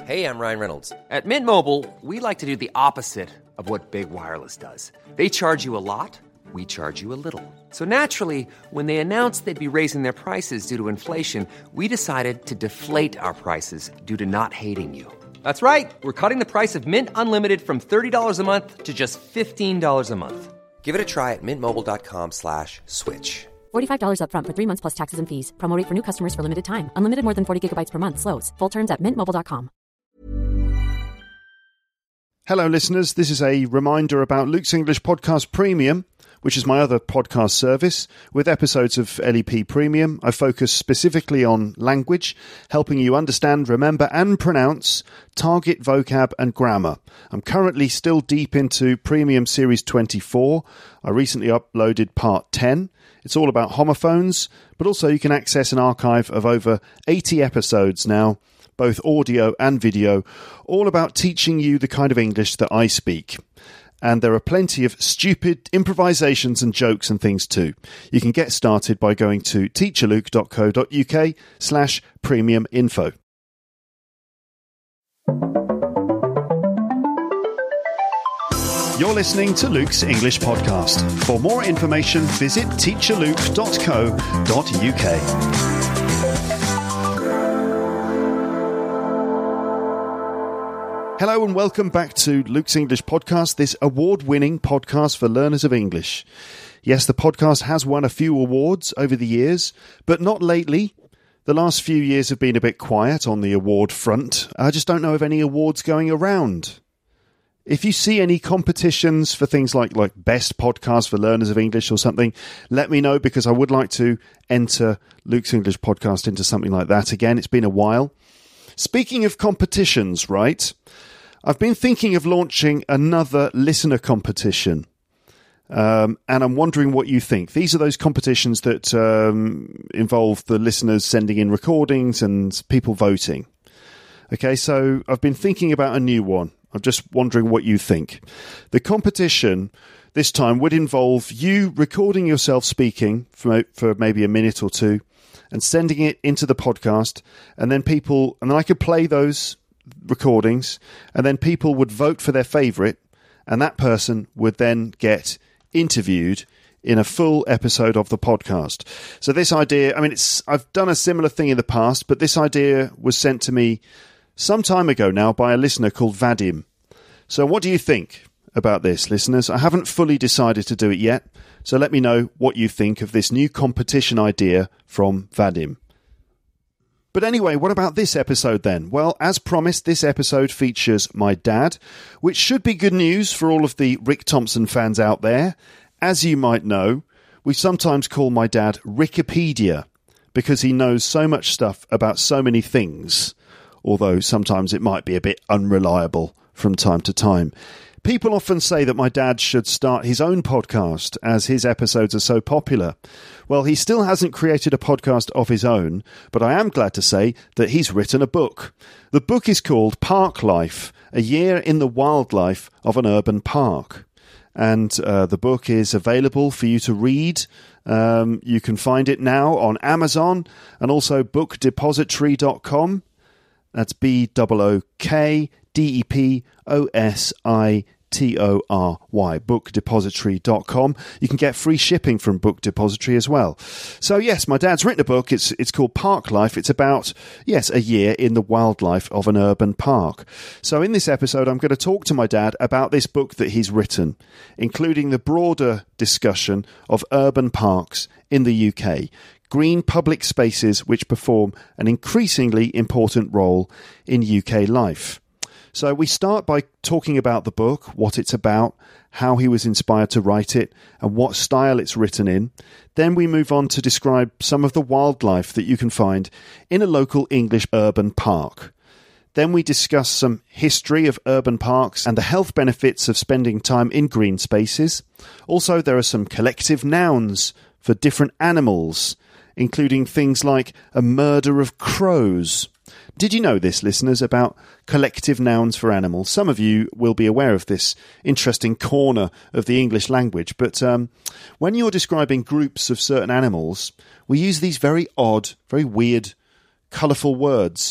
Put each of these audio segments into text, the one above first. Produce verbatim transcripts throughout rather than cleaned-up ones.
Hey, I'm Ryan Reynolds. At Mint Mobile, we like to do the opposite of what Big Wireless does. They charge you a lot, we charge you a little. So naturally, when they announced they'd be raising their prices due to inflation, we decided to deflate our prices due to not hating you. That's right. We're cutting the price of Mint Unlimited from thirty dollars a month to just fifteen dollars a month. Give it a try at mintmobile.com slash switch. forty-five dollars up front for three months plus taxes and fees. Promo rate for new customers for limited time. Unlimited more than forty gigabytes per month. Slows full terms at mint mobile dot com. Hello, listeners. This is a reminder about Luke's English Podcast Premium, which is my other podcast service. With episodes of L E P Premium, I focus specifically on language, helping you understand, remember, and pronounce target vocab and grammar. I'm currently still deep into Premium Series twenty-four. I recently uploaded Part ten. It's all about homophones, but also you can access an archive of over eighty episodes now, both audio and video, all about teaching you the kind of English that I speak. And there are plenty of stupid improvisations and jokes and things too. You can get started by going to teacherluke.co.uk slash premium info. You're listening to Luke's English Podcast. For more information, visit teacherluke dot co dot uk. Hello and welcome back to Luke's English Podcast, this award-winning podcast for learners of English. Yes, the podcast has won a few awards over the years, but not lately. The last few years have been a bit quiet on the award front. I just don't know of any awards going around. If you see any competitions for things like, like Best Podcast for Learners of English or something, let me know because I would like to enter Luke's English Podcast into something like that again. It's been a while. Speaking of competitions, right, I've been thinking of launching another listener competition, um, and I'm wondering what you think. These are those competitions that um, involve the listeners sending in recordings and people voting. Okay, so I've been thinking about a new one. I'm just wondering what you think. The competition this time would involve you recording yourself speaking for, for maybe a minute or two, and sending it into the podcast, and then people, and then I could play those recordings, and then people would vote for their favourite, and that person would then get interviewed in a full episode of the podcast. So this idea, I mean, it's I've done a similar thing in the past, but this idea was sent to me some time ago now by a listener called Vadim. So what do you think about this, listeners? I haven't fully decided to do it yet, so let me know what you think of this new competition idea from Vadim. But anyway, what about this episode then? Well, as promised, this episode features my dad, which should be good news for all of the Rick Thompson fans out there. As you might know, we sometimes call my dad Rickipedia because he knows so much stuff about so many things, although sometimes it might be a bit unreliable from time to time. People often say that my dad should start his own podcast as his episodes are so popular. Well, he still hasn't created a podcast of his own, but I am glad to say that he's written a book. The book is called Park Life, A Year in the Wildlife of an Urban Park. And uh, the book is available for you to read. Um, you can find it now on Amazon and also book depository dot com. That's B O O K D E P O S I T O R Y, book depository dot com. You can get free shipping from Book Depository as well. So yes, my dad's written a book. It's it's called Park Life. It's about, yes, a year in the wildlife of an urban park. So in this episode, I'm going to talk to my dad about this book that he's written, including the broader discussion of urban parks in the U K. Green public spaces which perform an increasingly important role in U K life. So we start by talking about the book, what it's about, how he was inspired to write it, and what style it's written in. Then we move on to describe some of the wildlife that you can find in a local English urban park. Then we discuss some history of urban parks and the health benefits of spending time in green spaces. Also, there are some collective nouns for different animals, including things like a murder of crows. Did you know this, listeners, about collective nouns for animals? Some of you will be aware of this interesting corner of the English language, but um, when you're describing groups of certain animals, we use these very odd, very weird, colourful words.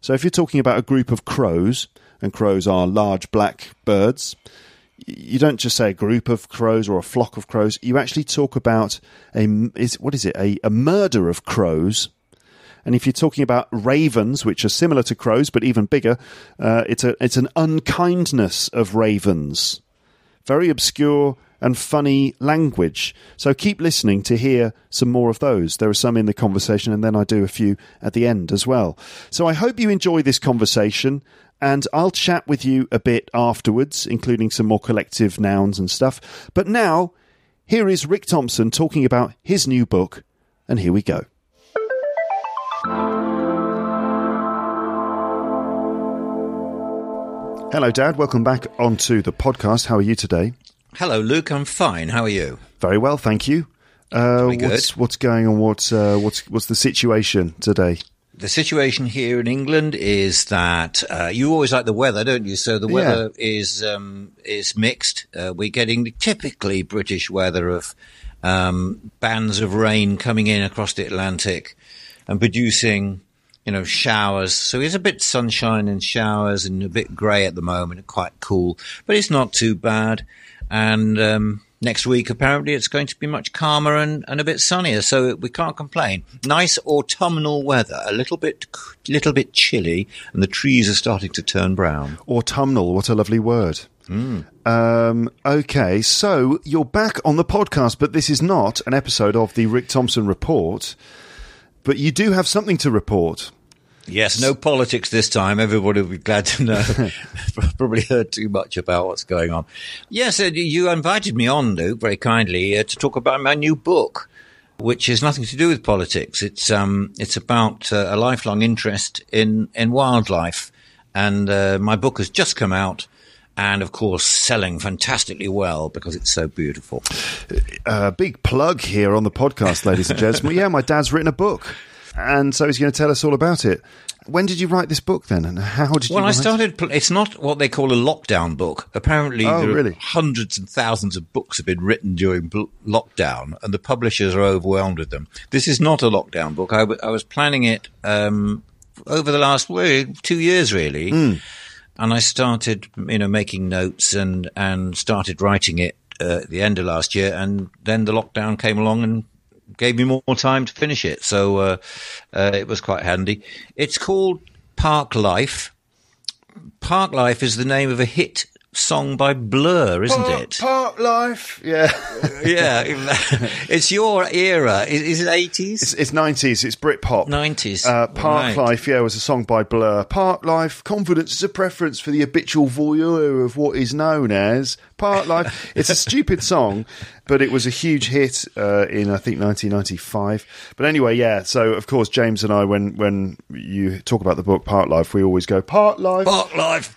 So if you're talking about a group of crows, and crows are large black birds, you don't just say a group of crows or a flock of crows. You actually talk about a is what is it a, a murder of crows. And if you're talking about ravens, which are similar to crows but even bigger, uh, it's a it's an unkindness of ravens. Very obscure and funny language. So keep listening to hear some more of those. There are some in the conversation, and then I do a few at the end as well. So I hope you enjoy this conversation. And I'll chat with you a bit afterwards, including some more collective nouns and stuff. But now, here is Rick Thompson talking about his new book, and here we go. Hello, Dad. Welcome back onto the podcast. How are you today? Hello, Luke. I'm fine. How are you? Very well, thank you. Uh, Very good. What's, what's going on? What's, uh, what's, what's the situation today? The situation here in England is that uh, you always like the weather, don't you? So the weather yeah. is um, is mixed. Uh, we're getting the typically British weather of um, bands of rain coming in across the Atlantic and producing, you know, showers. So it's a bit sunshine and showers and a bit grey at the moment, quite cool, but it's not too bad. And um, next week, apparently, it's going to be much calmer and, and a bit sunnier, so we can't complain. Nice autumnal weather, a little bit, little bit chilly, and the trees are starting to turn brown. Autumnal, what a lovely word. Mm. Um, okay, so you're back on the podcast, but this is not an episode of the Rick Thompson Report, but you do have something to report. Yes, no politics this time. Everybody will be glad to know. Probably heard too much about what's going on. Yes, uh, you invited me on, Luke, very kindly, uh, to talk about my new book, which has nothing to do with politics. It's um, it's about uh, a lifelong interest in, in wildlife. And uh, my book has just come out and, of course, selling fantastically well because it's so beautiful. A uh, big plug here on the podcast, ladies and gents. Well, yeah, my dad's written a book. And so he's going to tell us all about it. When did you write this book then, and how did you Well, write I started, it's not what they call a lockdown book. Apparently, oh, there are really? hundreds and thousands of books have been written during bl- lockdown, and the publishers are overwhelmed with them. This is not a lockdown book. I, w- I was planning it um, over the last well, two years, really. Mm. And I started, you know, making notes and, and started writing it uh, at the end of last year, and then the lockdown came along and gave me more time to finish it. So uh, uh, it was quite handy. It's called Park Life. Park Life is the name of a hit song by Blur, isn't Park, it? Park Life, yeah. Yeah. It's your era. Is, is it eighties? It's, it's nineties. It's Britpop. nineties. Uh, Park right. Life, yeah, was a song by Blur. Park Life, confidence is a preference for the habitual voyeur of what is known as Park Life. It's a stupid song, but it was a huge hit uh, in, I think, nineteen ninety-five. But anyway, yeah, so, of course, James and I, when, when you talk about the book Park Life, we always go, Park Life. Park Life.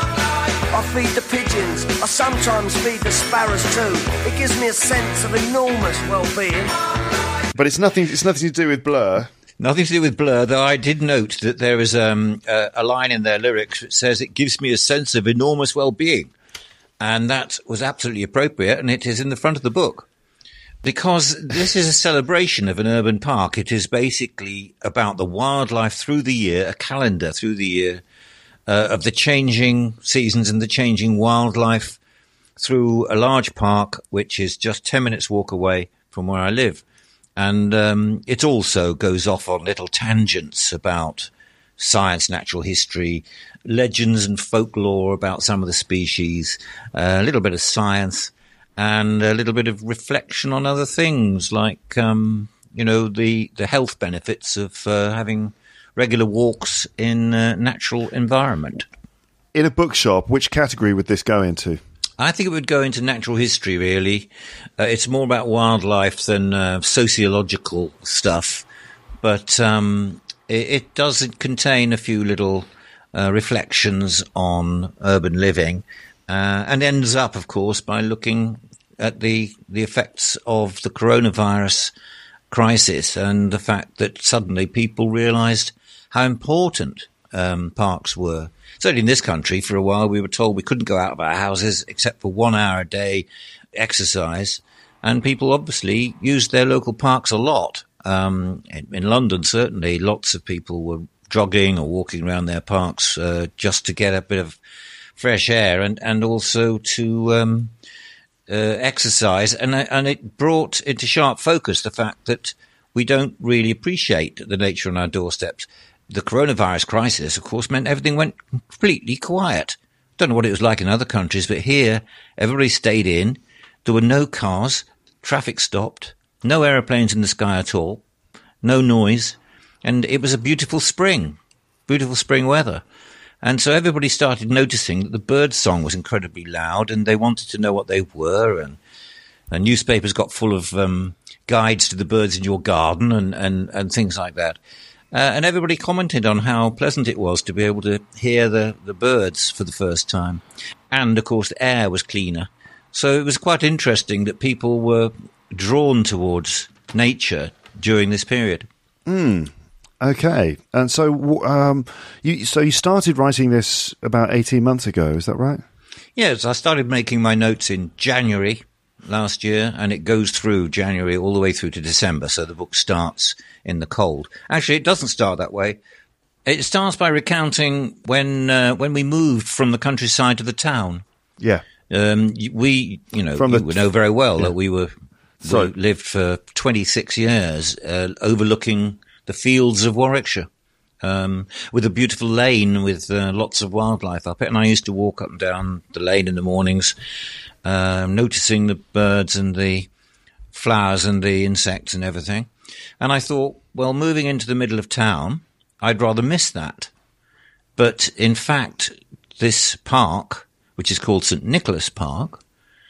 I feed the pigeons, I sometimes feed the sparrows too. It gives me a sense of enormous well-being. But it's nothing, it's nothing to do with Blur. Nothing to do with Blur, though I did note that there is um, a, a line in their lyrics that says it gives me a sense of enormous well-being. And that was absolutely appropriate, and it is in the front of the book. Because this is a celebration of an urban park. It is basically about the wildlife through the year, a calendar through the year, Uh, of the changing seasons and the changing wildlife through a large park, which is just ten minutes walk away from where I live. And um, it also goes off on little tangents about science, natural history, legends and folklore about some of the species, uh, a little bit of science, and a little bit of reflection on other things like, um, you know, the, the health benefits of uh, having regular walks in uh, natural environment. In a bookshop, which category would this go into? I think it would go into natural history, really. Uh, it's more about wildlife than uh, sociological stuff. But um, it, it does contain a few little uh, reflections on urban living uh, and ends up, of course, by looking at the, the effects of the coronavirus crisis and the fact that suddenly people realised how important um, parks were. Certainly in this country, for a while, we were told we couldn't go out of our houses except for one hour a day exercise. And people obviously used their local parks a lot. Um, in, in London, certainly, lots of people were jogging or walking around their parks uh, just to get a bit of fresh air and, and also to um, uh, exercise. And, and it brought into sharp focus the fact that we don't really appreciate the nature on our doorsteps. The coronavirus crisis, of course, meant everything went completely quiet. Don't know what it was like in other countries, but here everybody stayed in. There were no cars, traffic stopped, no aeroplanes in the sky at all, no noise, and it was a beautiful spring, beautiful spring weather. And so everybody started noticing that the bird song was incredibly loud, and they wanted to know what they were, and, and newspapers got full of um, guides to the birds in your garden and, and, and things like that. Uh, and everybody commented on how pleasant it was to be able to hear the, the birds for the first time. And, of course, the air was cleaner. So it was quite interesting that people were drawn towards nature during this period. Mm. Okay. And so um, you so you started writing this about eighteen months ago, is that right? Yes, I started making my notes in January last year, and it goes through January all the way through to December, so the book starts in the cold. Actually, it doesn't start that way. It starts by recounting when uh, when we moved from the countryside to the town. Yeah. Um, we, you know, From the, you know very well yeah. that we were so, we lived for twenty-six years uh, overlooking the fields of Warwickshire, um, with a beautiful lane with uh, lots of wildlife up it. And I used to walk up and down the lane in the mornings, uh, noticing the birds and the flowers and the insects and everything. And I thought, well, moving into the middle of town, I'd rather miss that. But in fact, this park, which is called Saint Nicholas Park,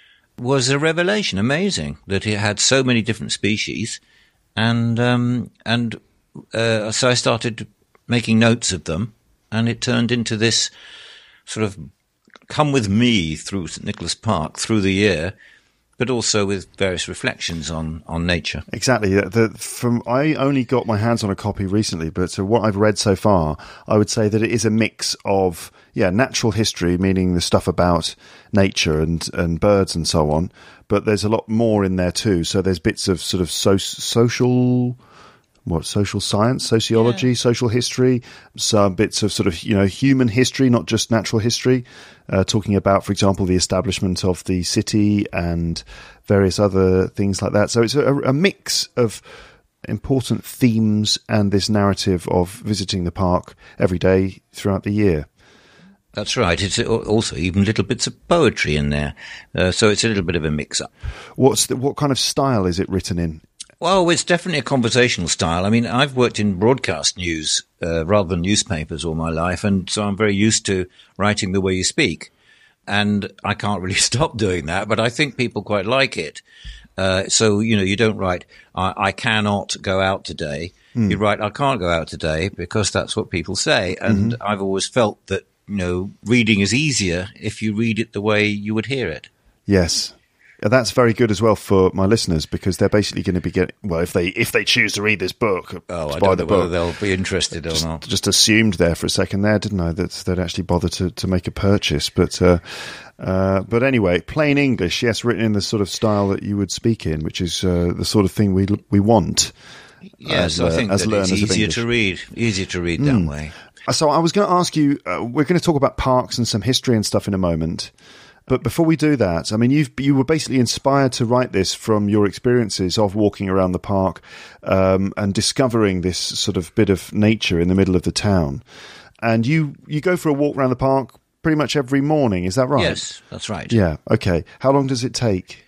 was a revelation. Amazing that it had so many different species. And um, and uh, so I started making notes of them, and it turned into this sort of come with me through Saint Nicholas Park through the year, but also with various reflections on, on nature. Exactly. The, from I only got my hands on a copy recently, but so what I've read so far, I would say that it is a mix of yeah natural history, meaning the stuff about nature and, and birds and so on, but there's a lot more in there too. So there's bits of sort of so, social... What, social science, sociology, yeah. social history, some bits of sort of, you know, human history, not just natural history, uh, talking about, for example, the establishment of the city and various other things like that. So it's a, a mix of important themes and this narrative of visiting the park every day throughout the year. That's right. It's also even little bits of poetry in there. Uh, so it's a little bit of a mix-up. What's the, what kind of style is it written in? Well, it's definitely a conversational style. I mean, I've worked in broadcast news uh, rather than newspapers all my life, and so I'm very used to writing the way you speak. And I can't really stop doing that, but I think people quite like it. Uh, so, you know, you don't write, I, I cannot go out today. Mm. You write, I can't go out today, because that's what people say. And mm-hmm. I've always felt that, you know, reading is easier if you read it the way you would hear it. Yes. That's very good as well for my listeners, because they're basically going to be getting, well, if they if they choose to read this book, oh, I buy don't the know book, whether they'll be interested or just, not. Just assumed there for a second there, didn't I, that they'd actually bother to, to make a purchase. But uh, uh, but anyway, plain English, yes, written in the sort of style that you would speak in, which is uh, the sort of thing we we want. Yes, as, I think uh, that it's easier to read, easier to read that mm. way. So I was going to ask you, uh, we're going to talk about parks and some history and stuff in a moment. But before we do that, I mean, you've, you were basically inspired to write this from your experiences of walking around the park um, and discovering this sort of bit of nature in the middle of the town. And you, you go for a walk around the park pretty much every morning, is that right? Yes, that's right. Yeah, okay. How long does it take?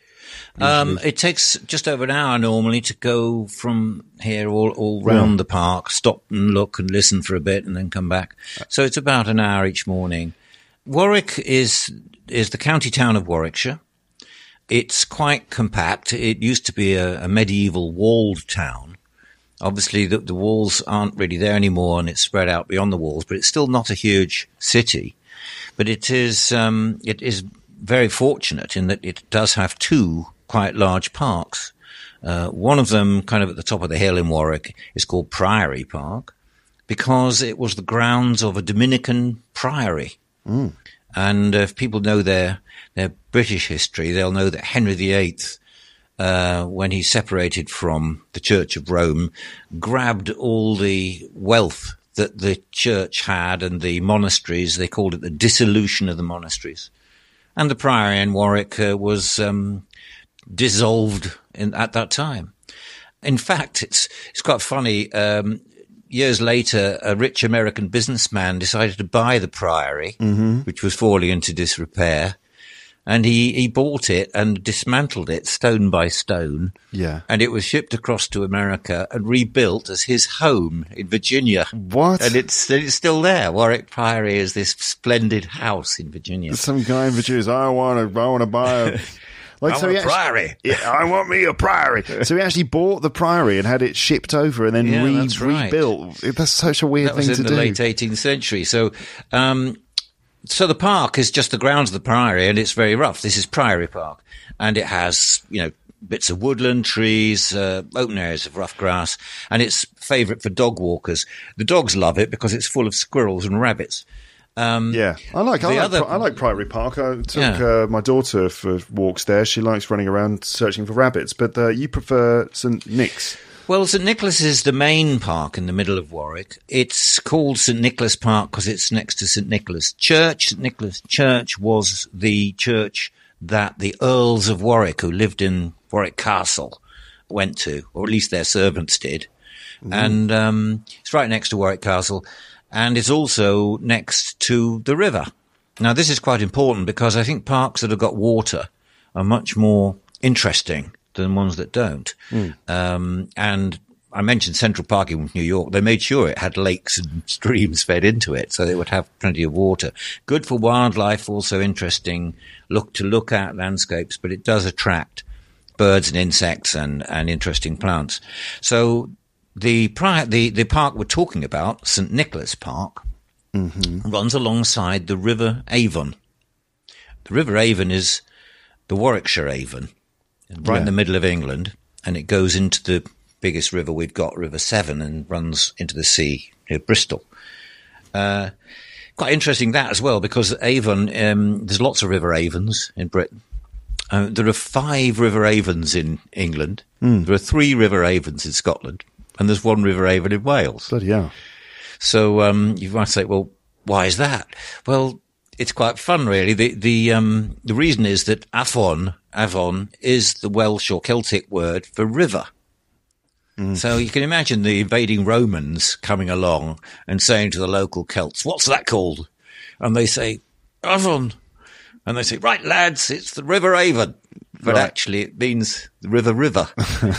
Um, it takes just over an hour normally to go from here all, all round yeah. the park, stop and look and listen for a bit and then come back. So it's about an hour each morning. Warwick is... is the county town of Warwickshire. It's quite compact. It used to be a, a medieval walled town. Obviously, the, the walls aren't really there anymore, and it's spread out beyond the walls, but it's still not a huge city. But it is um, it is very fortunate in that it does have two quite large parks. Uh, one of them, kind of at the top of the hill in Warwick, is called Priory Park, because it was the grounds of a Dominican priory. Mm. And uh, if people know their their British history, they'll know that Henry the Eighth, uh, when he separated from the Church of Rome, grabbed all the wealth that the church had and the monasteries. They called it the dissolution of the monasteries. And the priory in Warwick uh, was um, dissolved in, at that time. In fact, it's it's quite funny. Um, years later, a rich American businessman decided to buy the priory, mm-hmm. which was falling into disrepair. And he, he bought it and dismantled it stone by stone. Yeah. And it was shipped across to America and rebuilt as his home in Virginia. What? And it's, it's still there. Warwick Priory is this splendid house in Virginia. Some guy in Virginia, I want to I want to buy a... Like, I so want he a actually, priory. Yeah, I want me a priory. So he actually bought the priory and had it shipped over and then Yeah, re- that's right. rebuilt. That's such a weird That was thing in to the do. late eighteenth century. So, um, so the park is just the grounds of the priory, and it's very rough. This is Priory Park, and it has, you know, bits of woodland, trees, uh, open areas of rough grass, and it's favourite for dog walkers. The dogs love it because it's full of squirrels and rabbits. Um, Yeah, I like I the like, other- I like Priory Park. I took Yeah. uh, my daughter for walks there. She likes running around searching for rabbits. But uh, you prefer Saint Nick's? Well, Saint Nicholas is the main park in the middle of Warwick. It's called Saint Nicholas Park because it's next to Saint Nicholas Church. Saint Nicholas Church was the church that the Earls of Warwick, who lived in Warwick Castle, went to, or at least their servants did. Mm. And um, it's right next to Warwick Castle, and it's also next to the river. Now, this is quite important because I think parks that have got water are much more interesting than ones that don't. Mm. Um, and I mentioned Central Park in New York. They made sure it had lakes and streams fed into it, so they would have plenty of water. Good for wildlife, also interesting look to look at landscapes, but it does attract birds and insects and, and interesting plants. So the, pri- the, the park we're talking about, Saint Nicholas Park, mm-hmm. runs alongside the River Avon. The River Avon is the Warwickshire Avon, right yeah. in the middle of England, and it goes into the biggest river we've got, River Severn, and runs into the sea near Bristol. Uh, quite interesting that as well, because Avon, um, there's lots of River Avons in Britain. Uh, there are five River Avons in England. Mm. There are three River Avons in Scotland, and there's one River Avon in Wales. Bloody hell. So um, you might say, well, why is that? Well, it's quite fun, really. The the um, the reason is that Avon, Avon is the Welsh or Celtic word for river. Mm. So you can imagine the invading Romans coming along and saying to the local Celts, what's that called? And they say, Avon. And they say, right, lads, it's the River Avon. But right. actually it means the River River.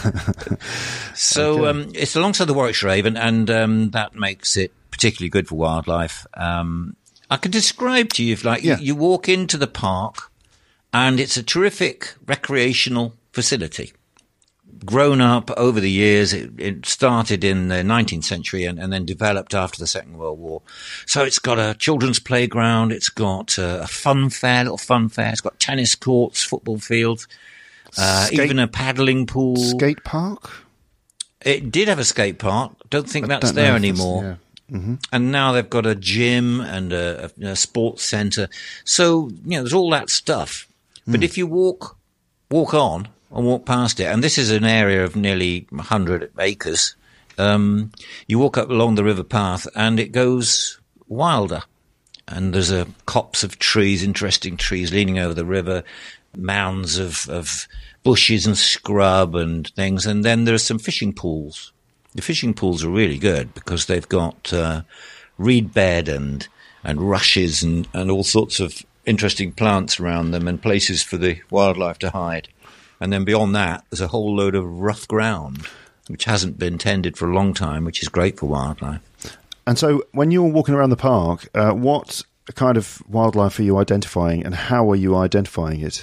So okay. um, it's alongside the Warwickshire Avon, and um, that makes it particularly good for wildlife. Um, I can describe to you, if like, yeah. you, you walk into the park, and it's a terrific recreational facility. Grown up over the years, it, it started in the nineteenth century and, and then developed after the Second World War. So it's got a children's playground, it's got a, a fun fair, little fun fair, it's got tennis courts, football fields, uh, skate, even a paddling pool. Skate park? It did have a skate park. Don't think I that's don't there anymore. Yeah. Mm-hmm. And now they've got a gym and a, a, a sports centre. So, you know, there's all that stuff. But mm. if you walk, walk on, and walk past it, and this is an area of nearly one hundred acres. Um, you walk up along the river path, and it goes wilder. And there's a copse of trees, interesting trees leaning over the river, mounds of, of bushes and scrub and things. And then there are some fishing pools. The fishing pools are really good because they've got uh, reed bed and and rushes and, and all sorts of interesting plants around them and places for the wildlife to hide. And then beyond that, there's a whole load of rough ground, which hasn't been tended for a long time, which is great for wildlife. And so when you're walking around the park, uh, what kind of wildlife are you identifying, and how are you identifying it?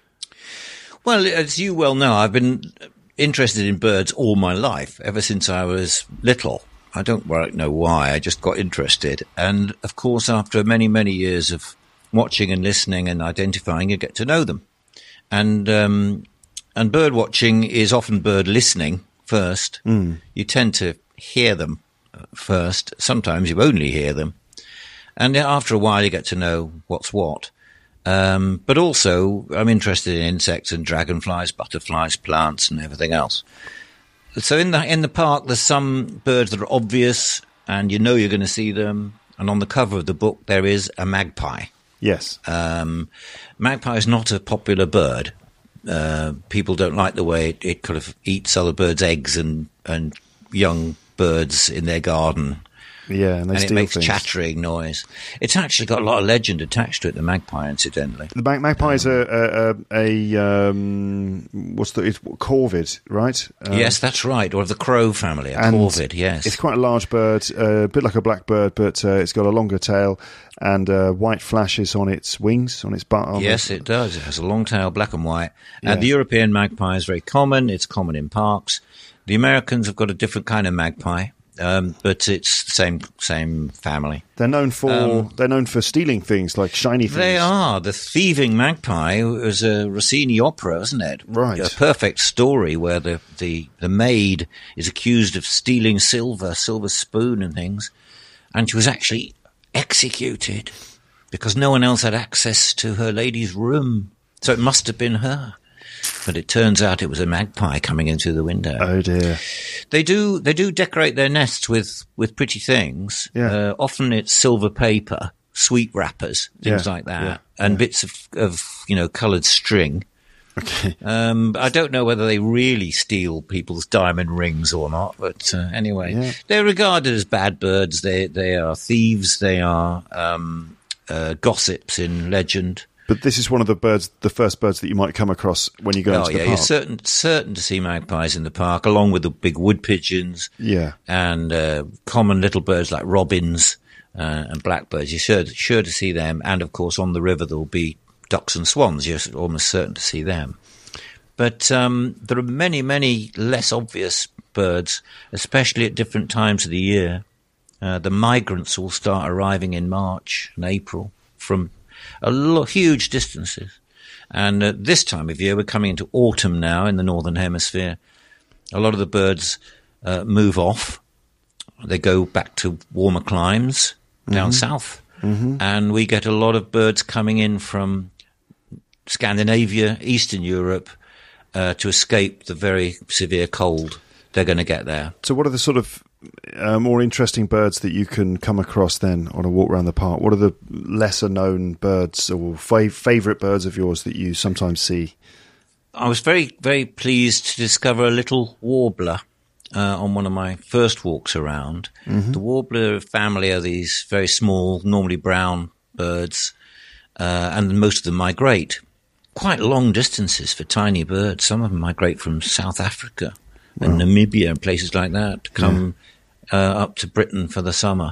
Well, as you well know, I've been interested in birds all my life, ever since I was little. I don't know why, I just got interested. And, of course, after many, many years of watching and listening and identifying, you get to know them. And um And bird watching is often bird listening first. Mm. You tend to hear them first. Sometimes you only hear them. And after a while you get to know what's what. Um, but also I'm interested in insects and dragonflies, butterflies, plants and everything else. So in the, in the park there's some birds that are obvious and you know you're going to see them. And on the cover of the book, there is a magpie. Yes. Um, magpie is not a popular bird. Uh, people don't like the way it, it kind of eats other birds' eggs and, and young birds in their garden. Yeah, and they and it steal makes things. chattering noise. It's actually got a lot of legend attached to it, the magpie, incidentally. The mag- magpie is a, a, a, a um, what's the, it's corvid, right? Um, Yes, that's right. Or of the crow family, a and corvid, yes. It's quite a large bird, uh, a bit like a blackbird, but uh, it's got a longer tail and uh, white flashes on its wings, on its butt. On Yes, the, it does. It has a long tail, black and white. Yeah. And the European magpie is very common. It's common in parks. The Americans have got a different kind of magpie. Um, but it's the same same family. They're known for Um, they're known for stealing things like shiny things. They are. The Thieving Magpie was a Rossini opera, wasn't it? Right. A perfect story where the, the, the maid is accused of stealing silver, silver spoon and things, and she was actually executed because no one else had access to her lady's room. So it must have been her. But it turns out it was a magpie coming in through the window. Oh dear. They do they do decorate their nests with, with pretty things. Yeah. Uh, often it's silver paper, sweet wrappers, things Yeah, like that, yeah, and yeah. bits of, of you know coloured string. Okay. Um, I don't know whether they really steal people's diamond rings or not, but uh, anyway, Yeah. they're regarded as bad birds. They they are thieves. They are um, uh, gossips in legend. But this is one of the birds, the first birds that you might come across when you go Oh into yeah, the you're park. certain certain to see magpies in the park, along with the big wood pigeons. Yeah. And uh, common little birds like robins uh, and blackbirds. You're sure sure to see them, and of course on the river there will be ducks and swans. You're almost certain to see them. But um, there are many many less obvious birds, especially at different times of the year. Uh, the migrants will start arriving in March and April from a lot, huge distances. And uh, this time of year, we're coming into autumn now in the Northern Hemisphere. A lot of the birds uh, move off. They go back to warmer climes down Mm-hmm. south. Mm-hmm. And we get a lot of birds coming in from Scandinavia, Eastern Europe, uh, to escape the very severe cold they're going to get there. So what are the sort of uh, more interesting birds that you can come across then on a walk around the park? What are the lesser known birds or fav- favourite birds of yours that you sometimes see? I was very, very pleased to discover a little warbler uh, on one of my first walks around. Mm-hmm. The warbler family are these very small, normally brown birds, uh, and most of them migrate quite long distances for tiny birds. Some of them migrate from South Africa and wow. Namibia and places like that to come yeah. uh, up to Britain for the summer.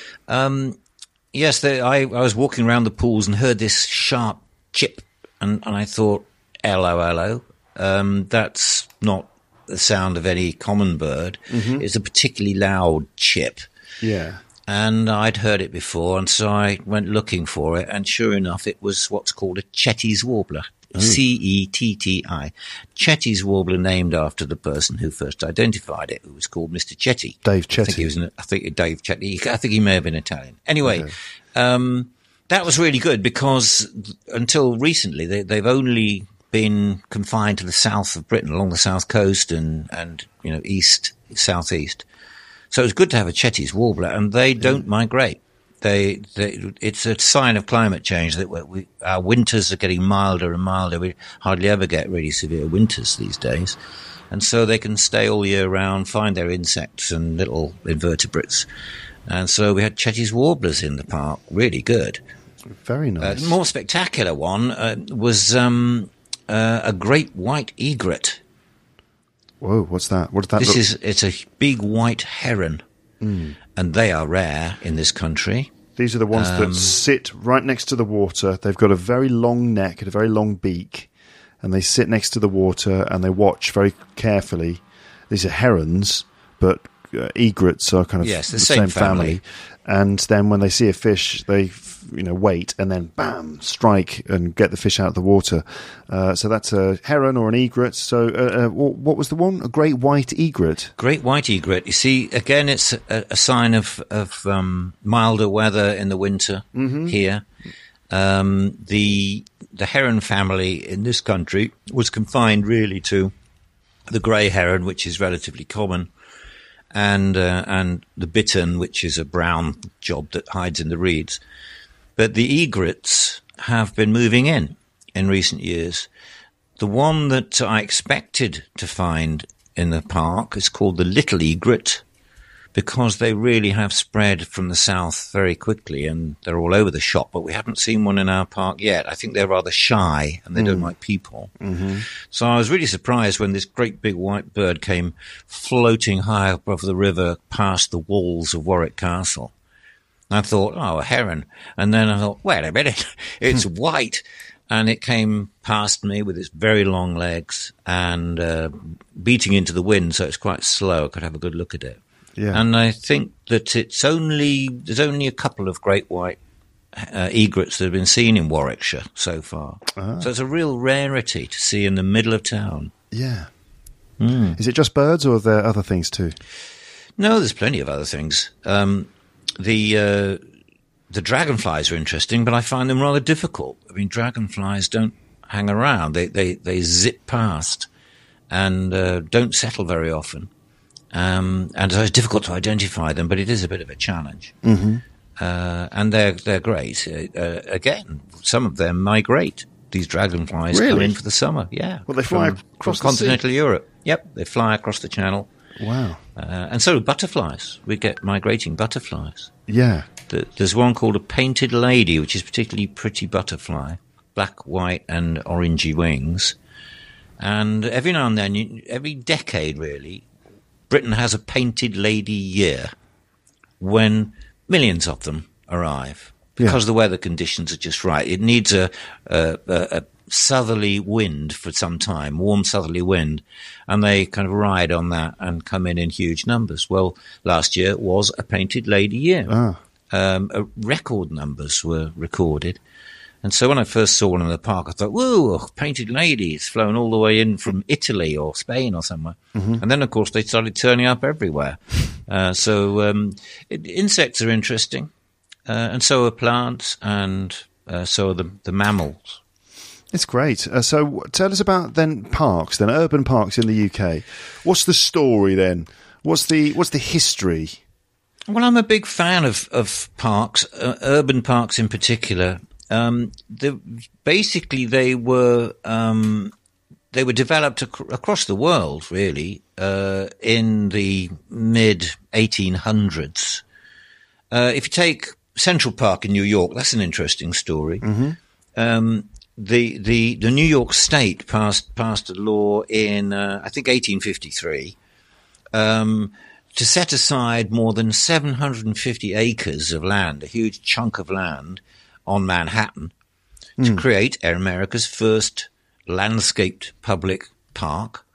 Um, yes, they, I, I was walking around the pools and heard this sharp chip, and, and I thought, hello, hello. Um, that's not the sound of any common bird. Mm-hmm. It's a particularly loud chip. Yeah. And I'd heard it before, and so I went looking for it, and sure enough, it was what's called a Chetty's warbler. Oh. C E T T I. Chetty's warbler, named after the person who first identified it, who was called Mister Chetty. Dave Chetty. I think he was. An, I think Dave Chetty. I think he may have been Italian. Anyway, okay. um, that was really good because until recently, they, they've only been confined to the south of Britain, along the south coast and and you know east, southeast. So it's good to have a Chetty's warbler, and they don't mm. migrate. They, they, it's a sign of climate change that we, we, our winters are getting milder and milder. We hardly ever get really severe winters these days. And so they can stay all year round, find their insects and little invertebrates. And so we had Chetty's warblers in the park. Really good. Very nice. A more spectacular one uh, was um, uh, a great white egret. Whoa, what's that? What does that This look? is, it's a big white heron. Mm. And they are rare in this country. These are the ones um, that sit right next to the water. They've got a very long neck and a very long beak, and they sit next to the water and they watch very carefully. These are herons, but uh, egrets are kind of yes, the, the same, same family. family. And then when they see a fish, they you know wait and then bam, strike and get the fish out of the water. Uh, so that's a heron or an egret. So uh, uh, what was the one? A great white egret. Great white egret. You see, again, it's a, a sign of, of um, milder weather in the winter mm-hmm. here. Um, the the heron family in this country was confined really to the grey heron, which is relatively common, and uh, and the bittern, which is a brown job that hides in the reeds. But the egrets have been moving in in recent years. The one that I expected to find in the park is called the little egret, because they really have spread from the south very quickly and they're all over the shop, but we haven't seen one in our park yet. I think they're rather shy and they mm. don't like people. Mm-hmm. So I was really surprised when this great big white bird came floating high above the river past the walls of Warwick Castle. I thought, oh, a heron. And then I thought, wait a minute, it's white. And it came past me with its very long legs and uh, beating into the wind, so it's quite slow. I could have a good look at it. Yeah. And I think that it's only there's only a couple of great white uh, egrets that have been seen in Warwickshire so far. Ah. So it's a real rarity to see in the middle of town. Yeah. Mm. Is it just birds or are there other things too? No, there's plenty of other things. Um, the uh, the dragonflies are interesting, but I find them rather difficult. I mean, dragonflies don't hang around. They, they, they zip past and uh, don't settle very often. Um, and so it's difficult to identify them, but it is a bit of a challenge. Mm-hmm. Uh, and they're they're great. Uh, again, some of them migrate. These dragonflies really? come in for the summer. Yeah, well, they fly from, across from the continental sea. Europe. Yep, they fly across the channel. Wow. Uh, and so do butterflies. We get migrating butterflies. Yeah. There's one called a painted lady, which is a particularly pretty butterfly, black, white, and orangey wings. And every now and then, every decade really, Britain has a painted lady year when millions of them arrive because yeah. the weather conditions are just right. It needs a, a, a southerly wind for some time, warm southerly wind, and they kind of ride on that and come in in huge numbers. Well, last year was a painted lady year. Ah. Um, uh, record numbers were recorded. And so when I first saw one in the park, I thought, whoa, a painted lady. It's flown all the way in from Italy or Spain or somewhere. Mm-hmm. And then, of course, they started turning up everywhere. Uh, so um, it, insects are interesting, uh, and so are plants, and uh, so are the, the mammals. It's great. Uh, so tell us about, then, parks, then, urban parks in the U K. What's the story, then? What's the what's the history? Well, I'm a big fan of, of parks, uh, urban parks in particular. Um, the, basically, they were um, they were developed ac- across the world, really, uh, in the mid eighteen hundreds. Uh, if you take Central Park in New York, that's an interesting story. Mm-hmm. Um, the the the New York State passed passed a law in uh, I think eighteen fifty-three. Um, to set aside more than seven hundred fifty acres of land, a huge chunk of land, on Manhattan, mm. to create America's first landscaped public park.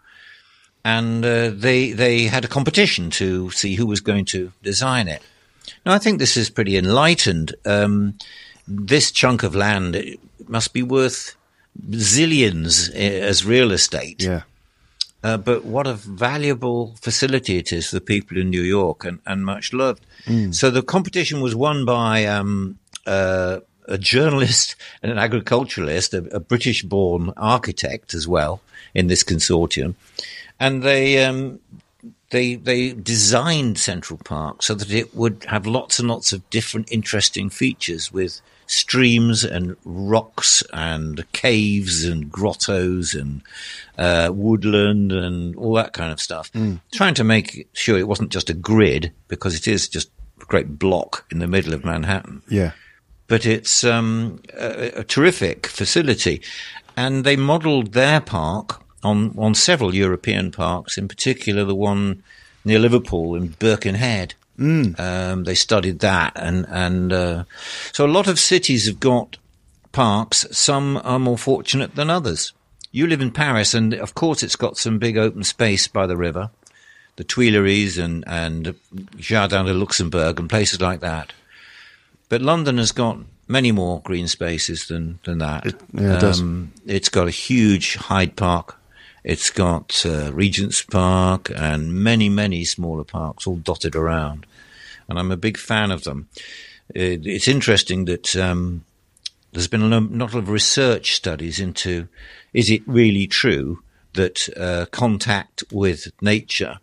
And uh, they they had a competition to see who was going to design it. Now, I think this is pretty enlightened. Um, this chunk of land it must be worth zillions as real estate. Yeah. Uh, but what a valuable facility it is for the people in New York, and, and much loved. Mm. So the competition was won by um, uh, a journalist and an agriculturalist, a, a British-born architect as well in this consortium. And they um, they they designed Central Park so that it would have lots and lots of different interesting features with streams and rocks and caves and grottos and uh, woodland and all that kind of stuff. Mm. Trying to make sure it wasn't just a grid, because it is just a great block in the middle of Manhattan. Yeah. But it's um, a, a terrific facility. And they modelled their park on, on several European parks, in particular the one near Liverpool in Birkenhead. Mm. Um, they studied that, and and uh, so a lot of cities have got parks. Some are more fortunate than others. You live in Paris, and of course it's got some big open space by the river, the Tuileries and and Jardin de Luxembourg and places like that. But London has got many more green spaces than than that. It, yeah, it um, does. It's got a huge Hyde Park. It's got uh, Regent's Park and many, many smaller parks all dotted around. And I'm a big fan of them. It, it's interesting that um, there's been a lot of research studies into, is it really true that uh, contact with nature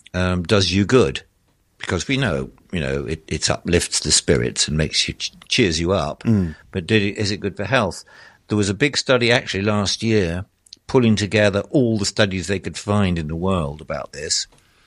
um, does you good, because we know, you know, it, it uplifts the spirits and makes you, cheers you up. Mm. But did it, is it good for health? There was a big study actually last year pulling together all the studies they could find in the world about this.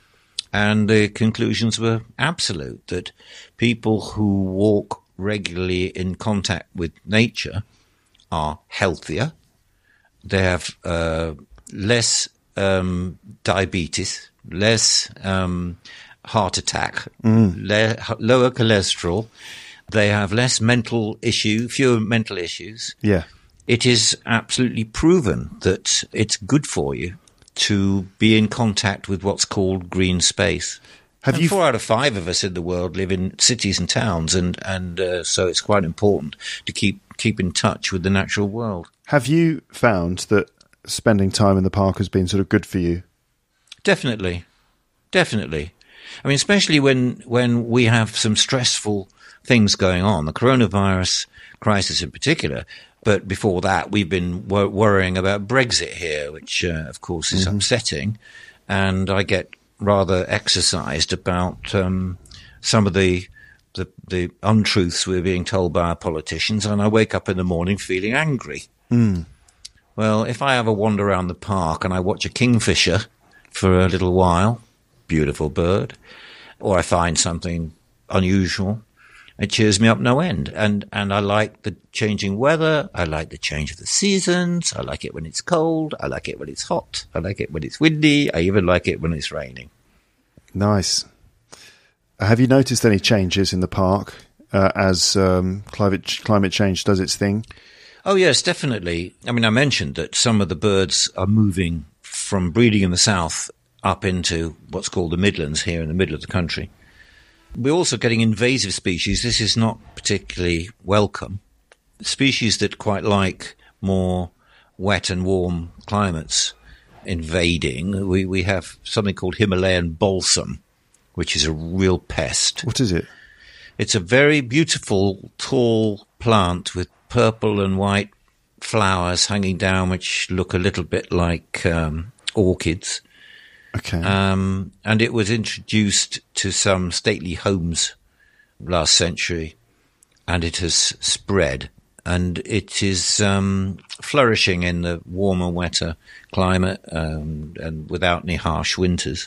And the conclusions were absolute, that people who walk regularly in contact with nature are healthier. They have uh, less um, diabetes, less um, heart attack, mm. le- lower cholesterol. They have less mental issue, fewer mental issues. Yeah. It is absolutely proven that it's good for you to be in contact with what's called green space. Have and you four out of five of us in the world live in cities and towns, and and uh, so it's quite important to keep keep in touch with the natural world. Have you found that spending time in the park has been sort of good for you? Definitely, definitely. I mean, especially when when we have some stressful things going on, the coronavirus crisis in particular. But before that, we've been wor- worrying about Brexit here, which, uh, of course, is mm-hmm. upsetting. And I get rather exercised about um, some of the, the the untruths we're being told by our politicians. And I wake up in the morning feeling angry. Mm. Well, if I have a wander around the park and I watch a kingfisher for a little while, beautiful bird, or I find something unusual, it cheers me up no end. And and I like the changing weather. I like the change of the seasons. I like it when it's cold. I like it when it's hot. I like it when it's windy. I even like it when it's raining. Nice. Have you noticed any changes in the park uh, as um, climate climate change does its thing? Oh, yes, definitely. I mean, I mentioned that some of the birds are moving from breeding in the south up into what's called the Midlands here in the middle of the country. We're also getting invasive species. This is not particularly welcome. Species that quite like more wet and warm climates invading. We we have something called Himalayan balsam, which is a real pest. What is it? It's a very beautiful, tall plant with purple and white flowers hanging down, which look a little bit like um, orchids. Okay. Um, and it was introduced to some stately homes last century, and it has spread, and it is um, flourishing in the warmer, wetter climate, um, and without any harsh winters.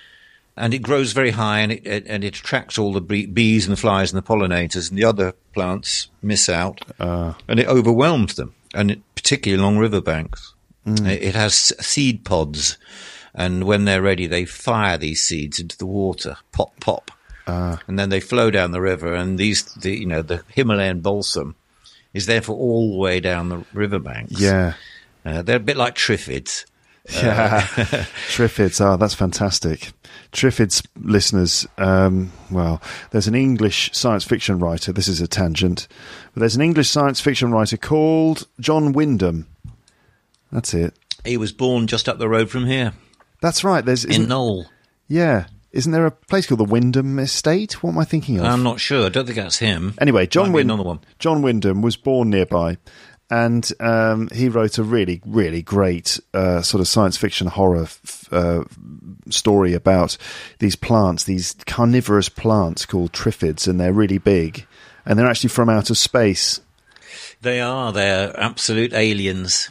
And it grows very high, and it, it and it attracts all the bee- bees and the flies and the pollinators, and the other plants miss out, uh. and it overwhelms them, and it, particularly along riverbanks. Mm. It, it has seed pods. And when they're ready, they fire these seeds into the water, pop, pop, uh. and then they flow down the river. And these, the, you know, the Himalayan balsam is therefore all the way down the riverbanks. Yeah, uh, they're a bit like triffids. Yeah, uh, triffids. Oh, that's fantastic. Triffids, listeners. Um, well, there's an English science fiction writer. This is a tangent, but there's an English science fiction writer called John Wyndham. That's it. He was born just up the road from here. That's right. There's in Knoll. Yeah. Isn't there a place called the Wyndham Estate? What am I thinking of? I'm not sure. I don't think that's him. Anyway, John, Wyn- another one. John Wyndham was born nearby, and um, he wrote a really, really great uh, sort of science fiction horror f- uh, story about these plants, these carnivorous plants called triffids, and they're really big, and they're actually from outer space. They are. They're absolute aliens.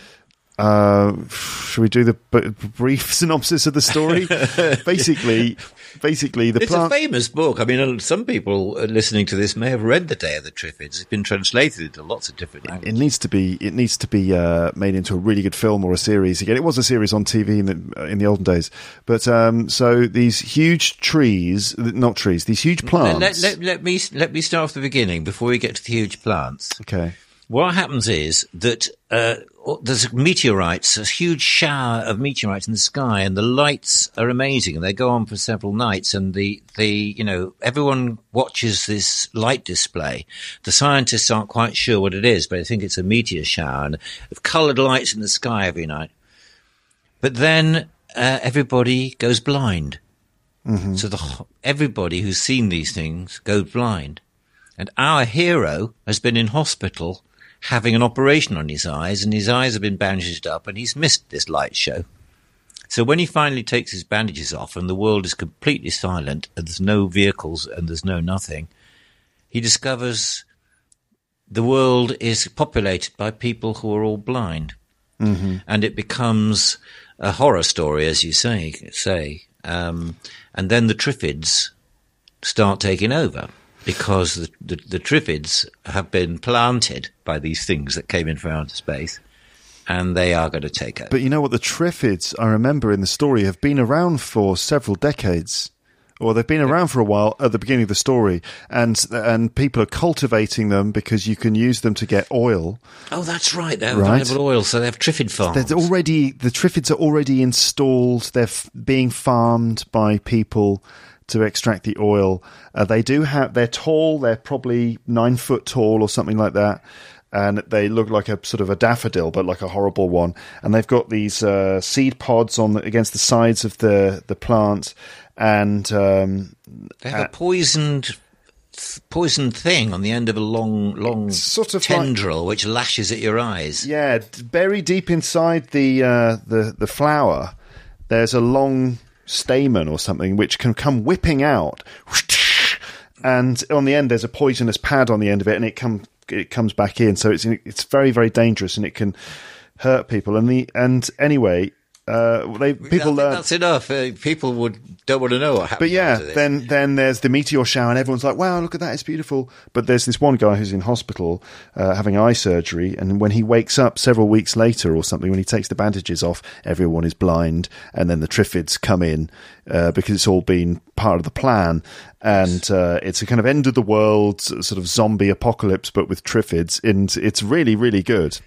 Uh, should we do the b- brief synopsis of the story? basically, basically the it's plant. It's a famous book. I mean, some people listening to this may have read The Day of the Triffids. It's been translated into lots of different languages. It needs to be. It needs to be uh, made into a really good film or a series again. It was a series on T V in the in the olden days. But um, so these huge trees, not trees, these huge plants. Let, let, let me let me start off the beginning before we get to the huge plants. Okay. What happens is that uh, there's meteorites, a huge shower of meteorites in the sky, and the lights are amazing, and they go on for several nights. And the, the you know everyone watches this light display. The scientists aren't quite sure what it is, but I think it's a meteor shower and of coloured lights in the sky every night. But then uh, everybody goes blind. Mm-hmm. So the, everybody who's seen these things goes blind, and our hero has been in hospital having an operation on his eyes, and his eyes have been bandaged up, and he's missed this light show. So when he finally takes his bandages off and the world is completely silent and there's no vehicles and there's no nothing, he discovers the world is populated by people who are all blind. Mm-hmm. And it becomes a horror story, as you say. say. Um, and then the Triffids start taking over because the, the, the Triffids have been planted by these things that came in from outer space, and they are going to take over. But you know what? The Triffids, I remember in the story, have been around for several decades. Or they've been around for a while at the beginning of the story, and and people are cultivating them because you can use them to get oil. Oh, that's right. They're right? valuable oil, so they have Triffid farms. They're already, the Triffids are already installed. They're f- being farmed by people to extract the oil. Uh, they do have, they're tall. They're probably nine foot tall or something like that. And they look like a sort of a daffodil, but like a horrible one. And they've got these uh, seed pods on the, against the sides of the, the plant. And um, they have uh, a poisoned, poisoned thing on the end of a long, long sort of tendril, like, which lashes at your eyes. Yeah, buried deep inside the uh, the the flower, there's a long stamen or something which can come whipping out, and on the end there's a poisonous pad on the end of it, and it come it comes back in. So it's it's very very dangerous, and it can hurt people. And the and anyway. Uh, they people learn that's enough. Uh, people would don't want to know what happened. But yeah, then then there's the meteor shower, and everyone's like, "Wow, look at that! It's beautiful." But there's this one guy who's in hospital uh, having eye surgery, and when he wakes up several weeks later or something, when he takes the bandages off, everyone is blind, and then the Triffids come in uh, because it's all been part of the plan, and uh, it's a kind of end of the world sort of zombie apocalypse, but with Triffids, and it's really really good.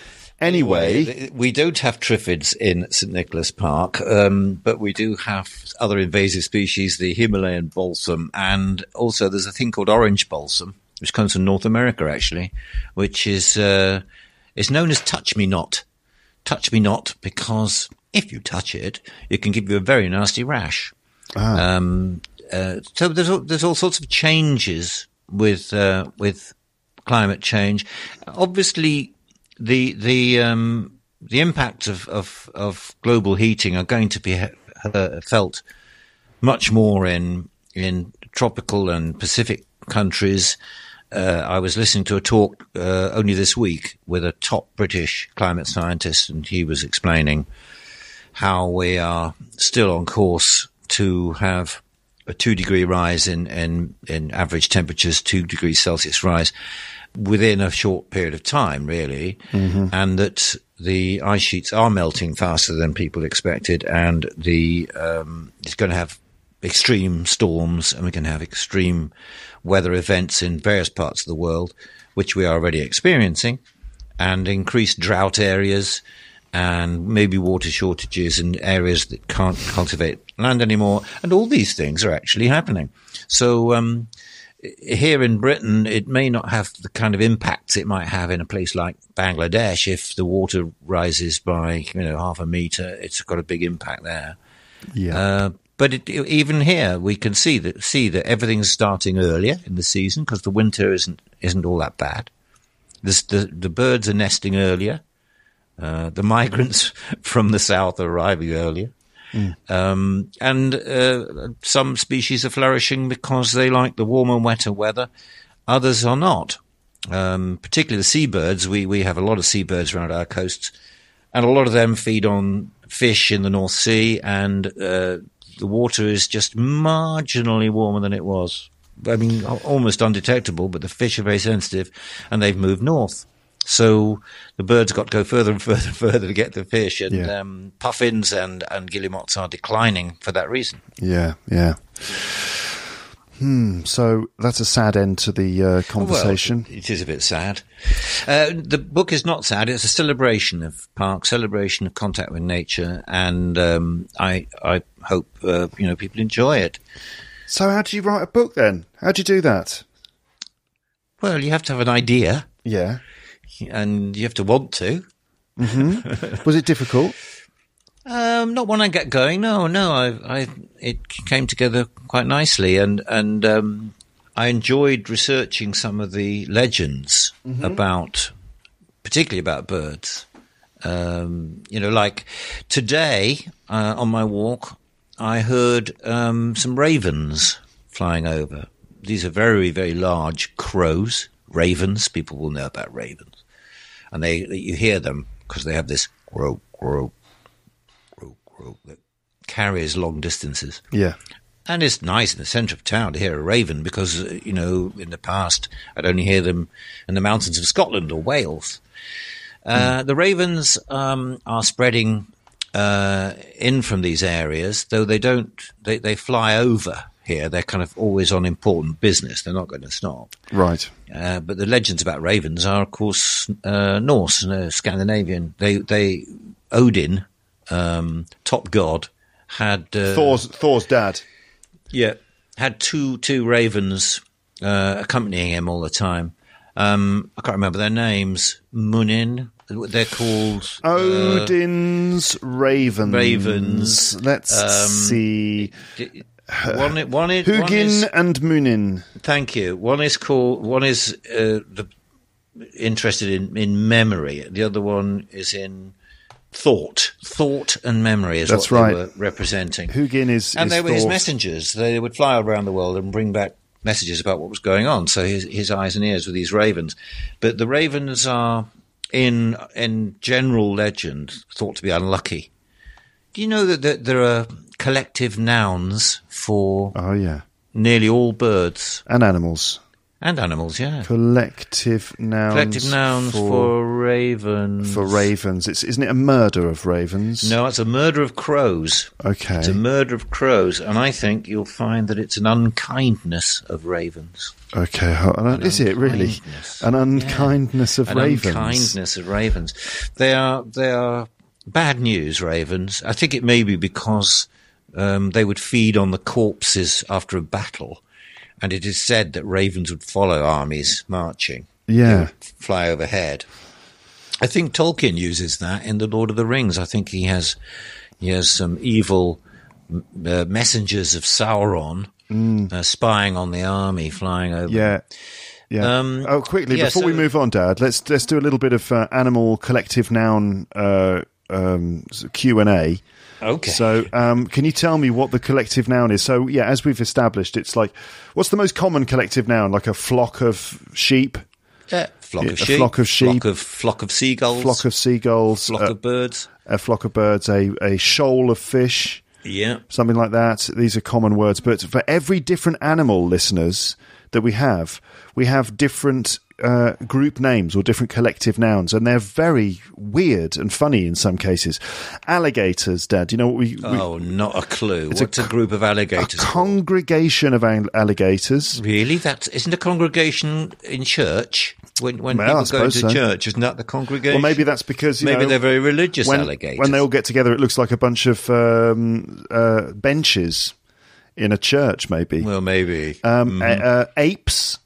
Anyway, anyway, we don't have Triffids in Saint Nicholas Park, um, but we do have other invasive species, the Himalayan balsam, and also there's a thing called orange balsam, which comes from North America, actually, which is uh, is known as touch me not. Touch me not, because if you touch it, it can give you a very nasty rash. Ah. Um, uh, so there's all, there's all sorts of changes with uh, with climate change. Obviously, The the um, the impact of, of, of global heating are going to be uh, felt much more in in tropical and Pacific countries. Uh, I was listening to a talk uh, only this week with a top British climate scientist, and he was explaining how we are still on course to have a two degree rise in, in, in average temperatures, two degrees Celsius rise within a short period of time, really, mm-hmm. and that the ice sheets are melting faster than people expected, and the um, it's going to have extreme storms, and we're going to have extreme weather events in various parts of the world, which we are already experiencing, and increased drought areas, and maybe water shortages in areas that can't cultivate land anymore, and all these things are actually happening. So, um, here in Britain, it may not have the kind of impacts it might have in a place like Bangladesh. If the water rises by, you know, half a metre, it's got a big impact there. Yeah. Uh, but it, even here, we can see that see that everything's starting earlier in the season because the winter isn't isn't all that bad. This, the the birds are nesting earlier. Uh, the migrants from the south are arriving earlier. Mm. Um, and uh, some species are flourishing because they like the warmer, wetter weather. Others are not. Um, particularly the seabirds. We we have a lot of seabirds around our coasts, and a lot of them feed on fish in the North Sea, and uh, the water is just marginally warmer than it was. I mean, almost undetectable, but the fish are very sensitive, and they've moved north. So the birds got to go further and further and further to get the fish, and yeah. um, puffins and, and guillemots are declining for that reason. Yeah, yeah. Hmm. So that's a sad end to the uh, conversation. Well, it is a bit sad. Uh, the book is not sad. It's a celebration of parks, celebration of contact with nature, and um, I I hope uh, you know people enjoy it. So how do you write a book then? How do you do that? Well, you have to have an idea. Yeah. And you have to want to. Mm-hmm. Was it difficult? Um, not when I get going. No, no. I, I, it came together quite nicely, and and um, I enjoyed researching some of the legends mm-hmm. about, particularly about birds, Um, you know, like today uh, on my walk, I heard um, some ravens flying over. These are very, very large crows, ravens. People will know about ravens. And they, you hear them because they have this croak, croak, croak, croak that carries long distances. Yeah. And it's nice in the centre of town to hear a raven because, uh, you know, in the past I'd only hear them in the mountains of Scotland or Wales. Uh, mm. The ravens um, are spreading uh, in from these areas, though they don't, they, they fly over here. They're kind of always on important business. They're not going to stop. Right. Uh, but the legends about ravens are, of course, uh, Norse and uh, Scandinavian. They, they, Odin, um, top god, had uh, Thor's Thor's dad. Yeah, had two two ravens uh, accompanying him all the time. Um, I can't remember their names. Munin. They're called uh, Odin's ravens. Ravens. Let's um, see. One, one is, Hugin one is, and Munin. Thank you. One is called. One is uh, the, interested in, in memory. The other one is in thought. Thought and memory is That's what right. they were representing. Hugin is, and is they were his thought. messengers. They would fly around the world and bring back messages about what was going on. So his, his eyes and ears were these ravens. But the ravens are, in in general legend, thought to be unlucky. Do you know that, that there are collective nouns for Oh, yeah. nearly all birds And animals. and animals? Yeah, Collective nouns. collective nouns for, for, ravens. for ravens. It's, isn't it a murder of ravens? No, it's a murder of crows. Okay. It's a murder of crows, and I think you'll find that it's an unkindness of ravens. Okay. hold on. Is it really? unkindness. An unkindness of An ravens. unkindness of ravens. They are they are bad news, ravens. I think it may be because um, they would feed on the corpses after a battle, and it is said that ravens would follow armies marching. Yeah. They would fly overhead. I think Tolkien uses that in The Lord of the Rings. I think he has he has some evil uh, messengers of Sauron mm. uh, spying on the army flying over. Yeah. Yeah. Um, oh, quickly, yeah, before so- we move on, Dad, let's let's do a little bit of uh, animal collective noun uh, um, Q and A. Okay. So, um, can you tell me what the collective noun is? So, yeah, as we've established, it's like, what's the most common collective noun? Like a flock of sheep, Yeah, flock Yeah, of a sheep, flock of sheep, flock of flock of seagulls, flock of seagulls, flock uh, of birds. a flock of birds, a a shoal of fish. Yeah, Something like that. These are common words. But for every different animal, listeners, that we have, we have different uh, group names or different collective nouns, and they're very weird and funny in some cases. Alligators, Dad, do you know what we... we oh, not a clue. It's What's a, a- group of a alligators? called? congregation of al- alligators. Really? That isn't a congregation in church when when Well, I people go to suppose so. church. Isn't that the congregation? Well, maybe that's because, you maybe know, they're very religious when, alligators. when they all get together, it looks like a bunch of um, uh, benches in a church, maybe. well, maybe um, Mhm. a- uh, apes.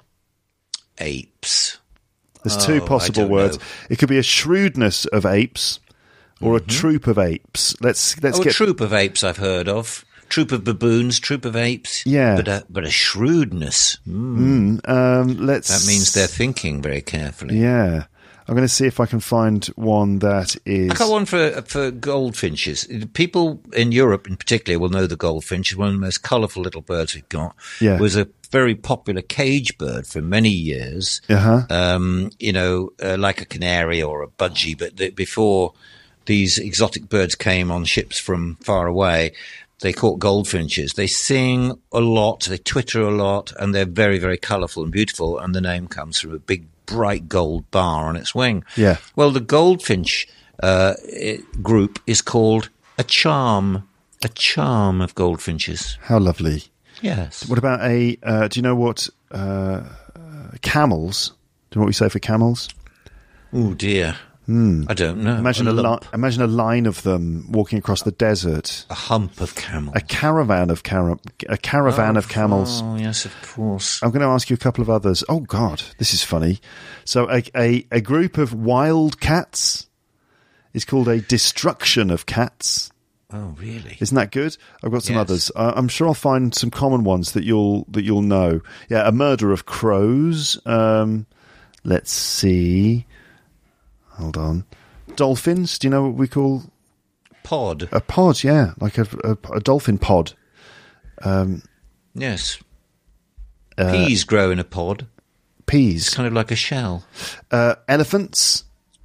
apes. There's Oh, two I possible don't words. know. It could be a shrewdness of apes or a troop of apes. Let's let's Oh, a get troop of apes I've heard of. Troop of baboons, troop of apes. Yeah. but a, but a shrewdness. Mm. um, let's. That means they're thinking very carefully. Yeah, I'm going to see if I can find one that is. I got one for for goldfinches. People in Europe, in particular, will know the goldfinch. One of the most colourful little birds we've got. Yeah. Was a very popular cage bird for many years. Uh-huh. Um, you know, uh, like a canary or a budgie. But the, before these exotic birds came on ships from far away, they caught goldfinches. They sing a lot, they twitter a lot, and they're very, very colourful and beautiful. And the name comes from a big, bright gold bar on its wing. Yeah. Well, the goldfinch uh, it, group is called a charm. A charm of goldfinches. How lovely. Yes. What about a? Uh, do you know what uh, uh, camels? Do you know what we say for camels? Oh dear. I don't know. Imagine a, li- lump. imagine a line of them walking across the desert. A hump of camel. A caravan of car- a caravan of camels. Oh yes, of course. I'm going to ask you a couple of others. Oh God, this is funny. So a a, a group of wild cats is called a destruction of cats. Oh really? Isn't that good? I've got some Yes. others. Uh, I'm sure I'll find some common ones that you'll that you'll know. Yeah, a murder of crows. Um, let's see. Hold on. dolphins. Do you know what we call Pod. a pod? Yeah, like a, a, a dolphin pod. Um, Yes. Uh, Peas grow in a pod. peas. It's kind of like a shell. Uh, elephants.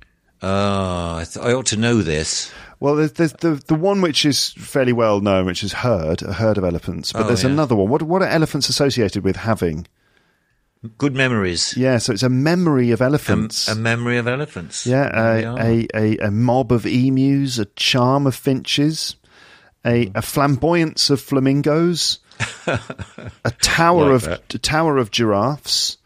Oh, I, th- I ought to know this. Well, there's, there's the the one which is fairly well known, which is herd, a herd of elephants. But Oh, there's yeah. another one. What what are elephants associated with having? Good memories. Yeah, so it's a memory of Um, elephants. a memory of elephants. yeah, There we a, are. a, a, a mob of emus, a charm of finches, a, a flamboyance of flamingos, a tower Like of that. a tower of giraffes,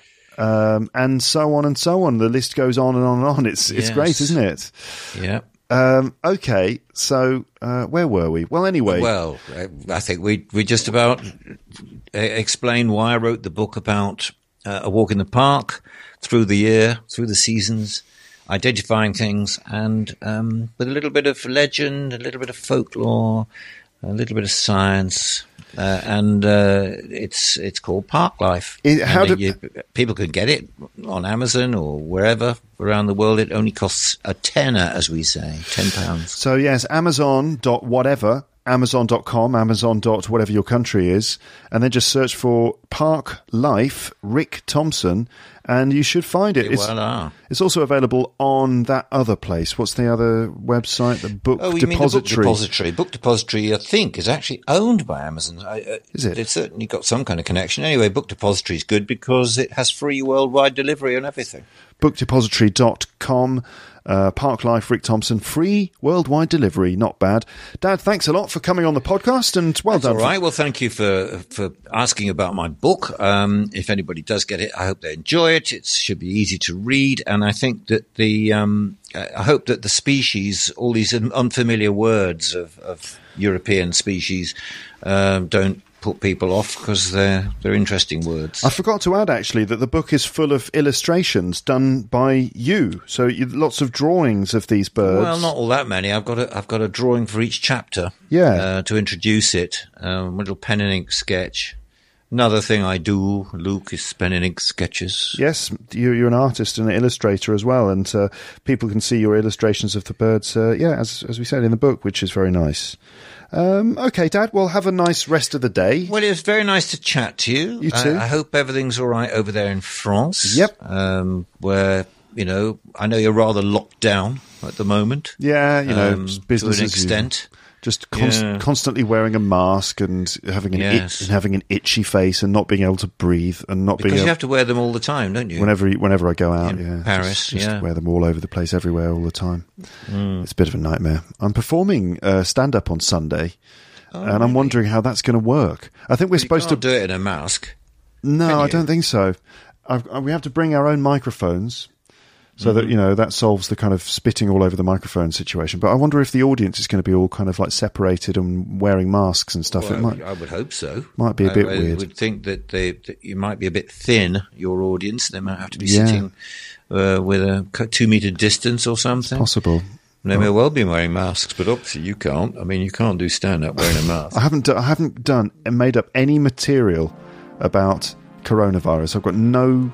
um, and so on and so on. The list goes on and on and on. It's it's Yes. great, isn't it? Yeah. Um, okay, so uh, where were we? Well, anyway, Well, I I think we we just about uh, explained why I wrote the book about uh, a walk in the park through the year, through the seasons, identifying things, and um, with a little bit of legend, a little bit of folklore, a little bit of science, uh, and uh, it's it's called Park Life. It- how And do- you, people can get it on Amazon or wherever around the world. It only costs a tenner, as we say, ten pounds. so yes, Amazon dot whatever, Amazon dot com, Amazon dot whatever your country is, and then just search for Park Life Rick Thompson, and you should find it. It's, Voila. it's also available on that other place. What's the other website? The Book Oh, you mean the book Depository. depository? Book depository, I think, is actually owned by Amazon. I, uh, Is it? It's certainly got some kind of connection. Anyway, book depository is good because it has free worldwide delivery and everything. book depository dot com. Uh, Park Life, Rick Thompson, free worldwide delivery. Not bad. Dad, thanks a lot for coming on the podcast, and well That's done. all for- right. Well, thank you for for asking about my book. Um, if anybody does get it, I hope they enjoy it. It should be easy to read, and I think that the um, I hope that the species, all these un- unfamiliar words of, of European species, um, don't put people off because they're they're interesting words. I forgot to add, actually, that the book is full of illustrations done by you. So you, lots of drawings of these birds. Well, not all that many. I've got a I've got a drawing for each chapter. Yeah. Uh, to introduce it, um, a little pen and ink sketch. Another thing I do, Luke, is pen and ink sketches. Yes, you, you're an artist and an illustrator as well, and uh, people can see your illustrations of the birds, uh, yeah, as, as we said in the book, which is very nice. Um, okay, Dad, well, have a nice rest of the day. Well, it was very nice to chat to you. You too. I, I hope everything's all right over there in France. Yep. Um, where, you know, I know you're rather locked down at the moment. Yeah, you know, um, just business to an as usual. extent. Just const- Yeah. constantly wearing a mask and having an Yes. it- and having an itchy face and not being able to breathe and not Because being you able- have to wear them all the time, don't you? whenever whenever I go out, In yeah, Paris, just, just yeah. wear them all over the place, everywhere, all the time. Mm. It's a bit of a nightmare. I'm performing uh, stand up on Sunday, Oh, and I'm wondering how that's going to work. I think we're you supposed can't to. do it in a mask. No, can I you? don't think so. I've, I, we have to bring our own microphones. So Mm-hmm. that, you know, that solves the kind of spitting all over the microphone situation. But I wonder if the audience is going to be all kind of like separated and wearing masks and stuff. Well, it might. I would hope so. might be a I- bit I weird. would think that, they, that you might be a bit thin, your audience. They might have to be Yeah. sitting uh, with a c- two metre distance or something. Possible. They may well be wearing masks, but obviously you can't. I mean, you can't do stand-up wearing a mask. I haven't. Do, I haven't done and made up any material about coronavirus. I've got no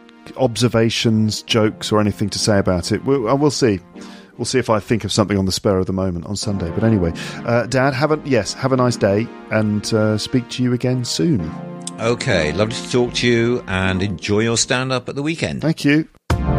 observations, jokes, or anything to say about it. We'll, uh, we'll see. We'll see if I think of something on the spur of the moment on Sunday. But anyway, uh, Dad, have a yes, have a nice day, and uh, speak to you again soon. Okay, lovely to talk to you, and enjoy your stand-up at the weekend. Thank you.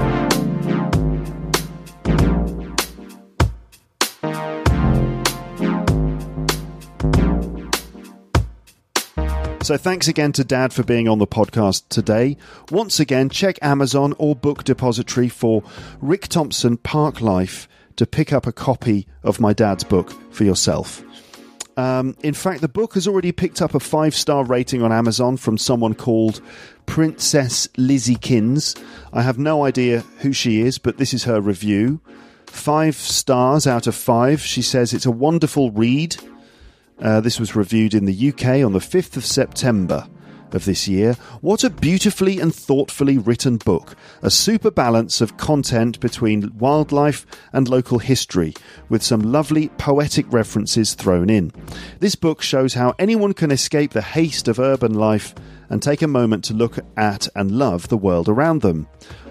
So thanks again to Dad for being on the podcast today. Once again, check Amazon or Book Depository for Rick Thompson, Park Life, to pick up a copy of my dad's book for yourself. Um, in fact, the book has already picked up a five-star rating on Amazon from someone called Princess Lizzie Kins. I have no idea who she is, but this is her review. Five stars out of five. She says it's a wonderful read. Uh, this was reviewed in the U K on the fifth of September of this year. What a beautifully and thoughtfully written book. A super balance of content between wildlife and local history, with some lovely poetic references thrown in. This book shows how anyone can escape the haste of urban life and take a moment to look at and love the world around them.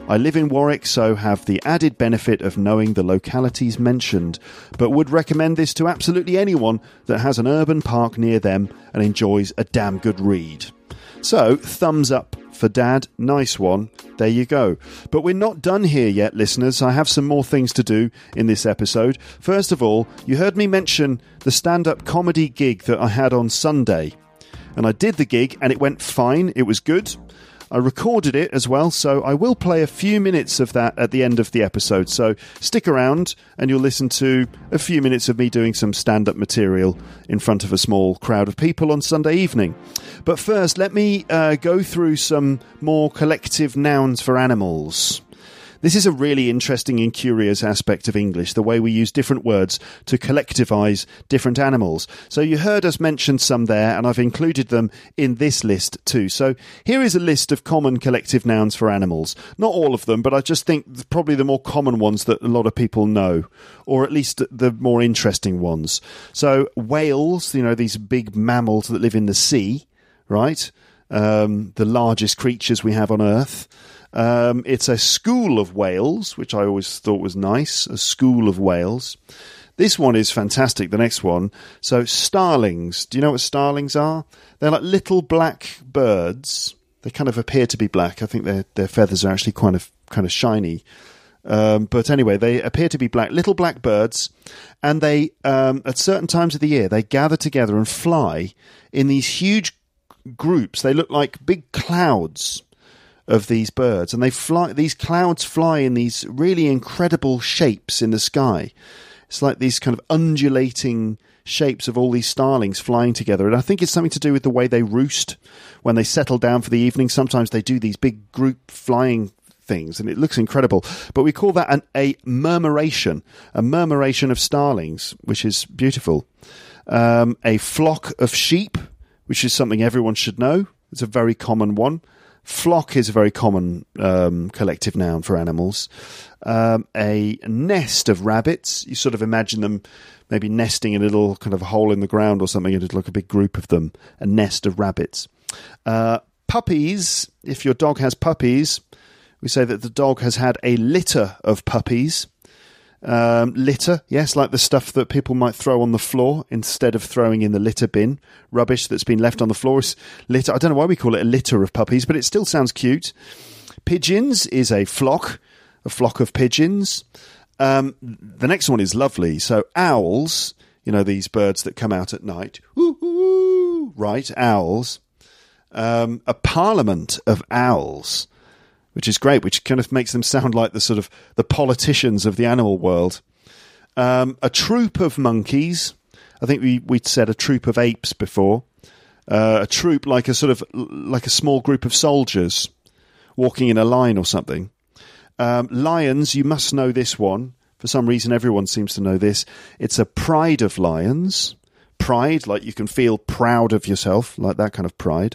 I live in Warwick, so have the added benefit of knowing the localities mentioned, but would recommend this to absolutely anyone that has an urban park near them and enjoys a damn good read. So, thumbs up for Dad. Nice one. There you go. But we're not done here yet, listeners. I have some more things to do in this episode. First of all, you heard me mention the stand-up comedy gig that I had on Sunday. And I did the gig, and it went fine. It was good. I recorded it as well, so I will play a few minutes of that at the end of the episode. So stick around and you'll listen to a few minutes of me doing some stand-up material in front of a small crowd of people on Sunday evening. But first, let me uh, go through some more collective nouns for animals. This is a really interesting and curious aspect of English, the way we use different words to collectivise different animals. So you heard us mention some there, and I've included them in this list too. So here is a list of common collective nouns for animals. Not all of them, but I just think probably the more common ones that a lot of people know, or at least the more interesting ones. So whales, you know, these big mammals that live in the sea, right? Um, the largest creatures we have on Earth. Um, it's a school of whales, which I always thought was nice, a school of whales. This one is fantastic, the next one. So starlings, do you know what starlings are? They're like little black birds. They kind of appear to be black. I think their their feathers are actually kind of kind of shiny. Um, but anyway, they appear to be black, little black birds, and they, um, at certain times of the year, they gather together and fly in these huge groups. They look like big clouds of these birds, and they fly. These clouds fly in these really incredible shapes in the sky. It's like these kind of undulating shapes of all these starlings flying together, and I think it's something to do with the way they roost when they settle down for the evening. Sometimes they do these big group flying things, and it looks incredible. But we call that an, a murmuration, a murmuration of starlings, which is beautiful. Um, a flock of sheep, which is something everyone should know. It's a very common one. Flock is a very common um, collective noun for animals. Um, a nest of rabbits. You sort of imagine them maybe nesting in a little kind of hole in the ground or something, and it'd look a big group of them. A nest of rabbits. Uh, puppies. If your dog has puppies, we say that the dog has had a litter of puppies. Um, litter, yes, like the stuff that people might throw on the floor instead of throwing in the litter bin. Rubbish that's been left on the floor is litter. I don't know why we call it a litter of puppies, but it still sounds cute. Pigeons is a flock, a flock of pigeons. Um, the next one is lovely. So owls, you know, these birds that come out at night. Ooh, ooh, right, owls. Um, a parliament of owls, which is great, which kind of makes them sound like the sort of the politicians of the animal world. Um, a troop of monkeys. I think we, we'd said a troop of apes before. Uh, a troop like a sort of like a small group of soldiers walking in a line or something. Um, lions, you must know this one. For some reason, everyone seems to know this. It's a pride of lions. Pride, like you can feel proud of yourself, like that kind of pride.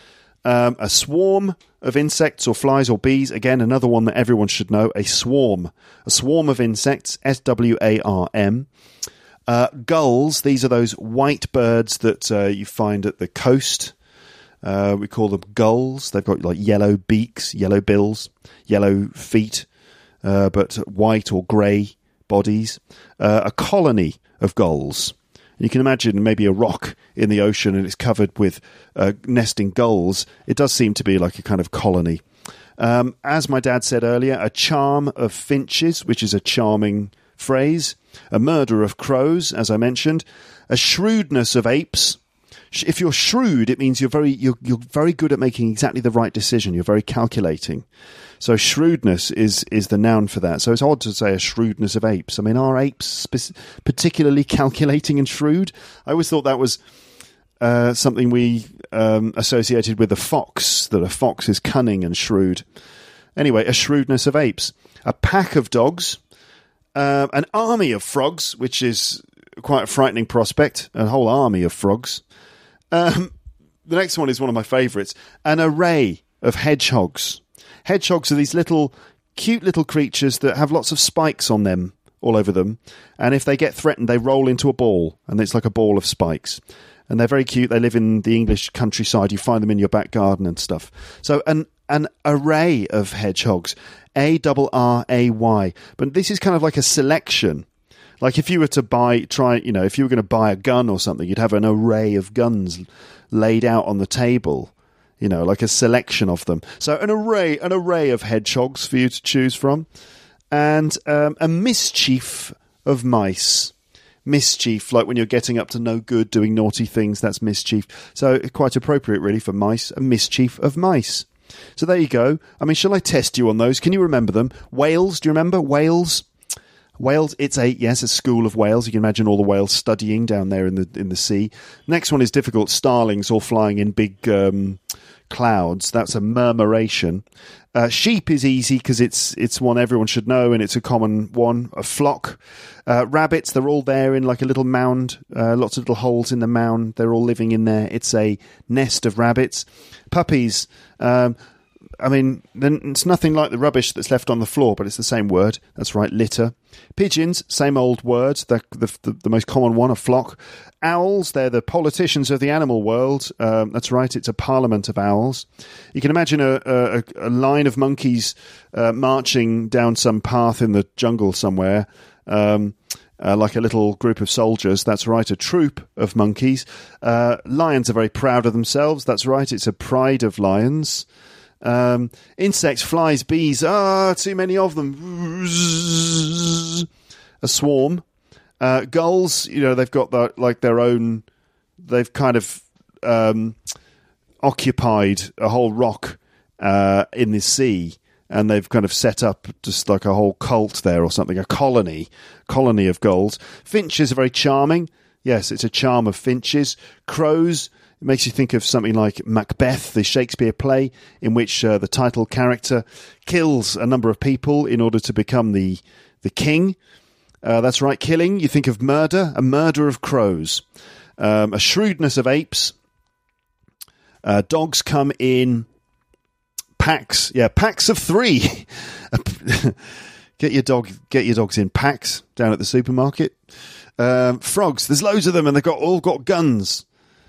Um, a swarm of insects or flies or bees. Again, another one that everyone should know. A swarm. A swarm of insects. S W A R M. Uh, gulls. These are those white birds that uh, you find at the coast. Uh, we call them gulls. They've got like yellow beaks, yellow bills, yellow feet, uh, but white or grey bodies. Uh, a colony of gulls. You can imagine maybe a rock in the ocean and it's covered with uh, nesting gulls. It does seem to be like a kind of colony. Um, as my dad said earlier, a charm of finches, which is a charming phrase. A murder of crows, as I mentioned. A shrewdness of apes. If you're shrewd, it means you're very you're, you're very good at making exactly the right decision. You're very calculating. So shrewdness is is the noun for that. So it's odd to say a shrewdness of apes. I mean, are apes spe- particularly calculating and shrewd? I always thought that was uh, something we um, associated with a fox, that a fox is cunning and shrewd. Anyway, a shrewdness of apes. A pack of dogs. Uh, an army of frogs, which is quite a frightening prospect. A whole army of frogs. Um, the next one is one of my favourites. An array of hedgehogs. Hedgehogs are these little, cute little creatures that have lots of spikes on them, all over them. And if they get threatened, they roll into a ball. And it's like a ball of spikes. And they're very cute. They live in the English countryside. You find them in your back garden and stuff. So an, an array of hedgehogs. A R R A Y. But this is kind of like a selection. Like if you were to buy, try, you know, if you were going to buy a gun or something, you'd have an array of guns laid out on the table, you know, like a selection of them. So an array, an array of hedgehogs for you to choose from, and um, a mischief of mice. Mischief, like when you're getting up to no good, doing naughty things, that's mischief. So quite appropriate, really, for mice. A mischief of mice. So there you go. I mean, shall I test you on those? Can you remember them? Wales, do you remember? Wales? Wales, it's a, yes, a school of whales. You can imagine all the whales studying down there in the in the sea. Next one is difficult. Starlings all flying in big um, clouds. That's a murmuration. Uh, sheep is easy because it's it's one everyone should know, and it's a common one. A flock. Uh, rabbits, they're all there in like a little mound. Uh, lots of little holes in the mound. They're all living in there. It's a nest of rabbits. Puppies. Um, I mean, then it's nothing like the rubbish that's left on the floor, but it's the same word. That's right, litter. Pigeons, same old word. The, the, the, the most common one, a flock. Owls, they're the politicians of the animal world. Um, that's right, it's a parliament of owls. You can imagine a, a, a line of monkeys uh, marching down some path in the jungle somewhere, um, uh, like a little group of soldiers. That's right, a troop of monkeys. Uh, lions are very proud of themselves. That's right, it's a pride of lions. Um, insects, flies, bees, ah, too many of them. A swarm. Uh, gulls, you know, they've got the, like their own, they've kind of um, occupied a whole rock uh, in the sea, and they've kind of set up just like a whole cult there or something, a colony, colony of gulls. Finches are very charming. Yes, it's a charm of finches. Crows, it makes you think of something like Macbeth, the Shakespeare play, in which uh, the title character kills a number of people in order to become the the king. Uh, that's right, killing. You think of murder, a murder of crows. Um, a shrewdness of apes. Uh, dogs come in packs. Yeah, packs of three. Get your dog. Get your dogs in packs down at the supermarket. Um, frogs. There's loads of them, and they've got all got guns.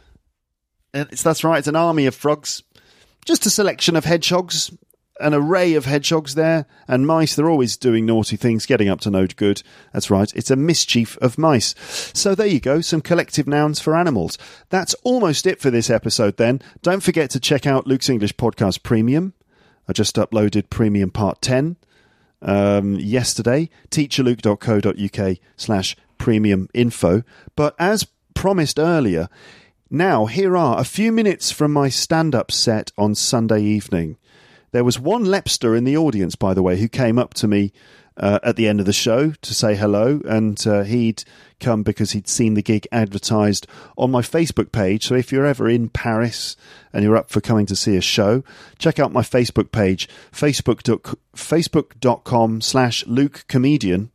It's, that's right, it's an army of frogs. Just a selection of hedgehogs, an array of hedgehogs there, and mice, they're always doing naughty things, getting up to no good. That's right, it's a mischief of mice. So there you go, some collective nouns for animals. That's almost it for this episode then. Don't forget to check out Luke's English Podcast Premium. I just uploaded Premium Part ten um, yesterday, teacherluke.co.uk slash premium info. But as promised earlier, now, here are a few minutes from my stand-up set on Sunday evening. There was one Lepster in the audience, by the way, who came up to me uh, at the end of the show to say hello, and uh, he'd come because he'd seen the gig advertised on my Facebook page. So if you're ever in Paris and you're up for coming to see a show, check out my Facebook page, facebook.com facebook.com slash Luke Comedian,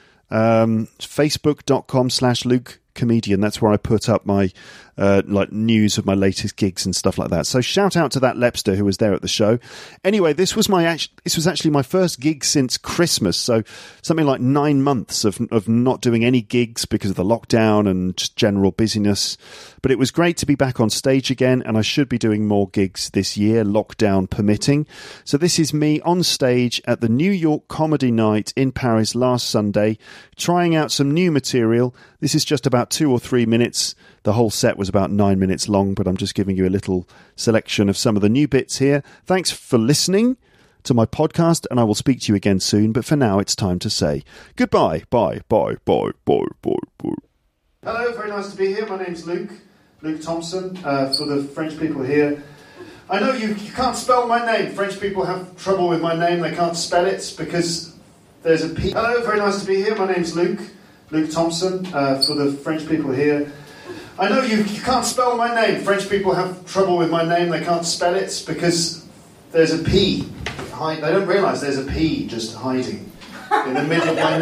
um, facebook.com slash Luke Comedian. That's where I put up my uh, like news of my latest gigs and stuff like that. So shout out to that Lepster who was there at the show. Anyway, this was my act- this was actually my first gig since Christmas. So something like nine months of of not doing any gigs because of the lockdown and just general busyness. But it was great to be back on stage again, and I should be doing more gigs this year, lockdown permitting. So this is me on stage at the New York Comedy Night in Paris last Sunday, trying out some new material. This is just about two or three minutes. The whole set was about nine minutes long, but I'm just giving you a little selection of some of the new bits here. Thanks for listening to my podcast, and I will speak to you again soon. But for now, it's time to say goodbye. Bye, bye, bye, bye, bye, bye. Hello, very nice to be here. My name's Luke, Luke Thompson. Uh, for the French people here, I know you, you can't spell my name. French people have trouble with my name. They can't spell it because there's a P. Hello, very nice to be here. My name's Luke, Luke Thompson. Uh, for the French people here, I know you, you can't spell my name. French people have trouble with my name. They can't spell it because there's a P. They don't realise there's a P just hiding in the middle of my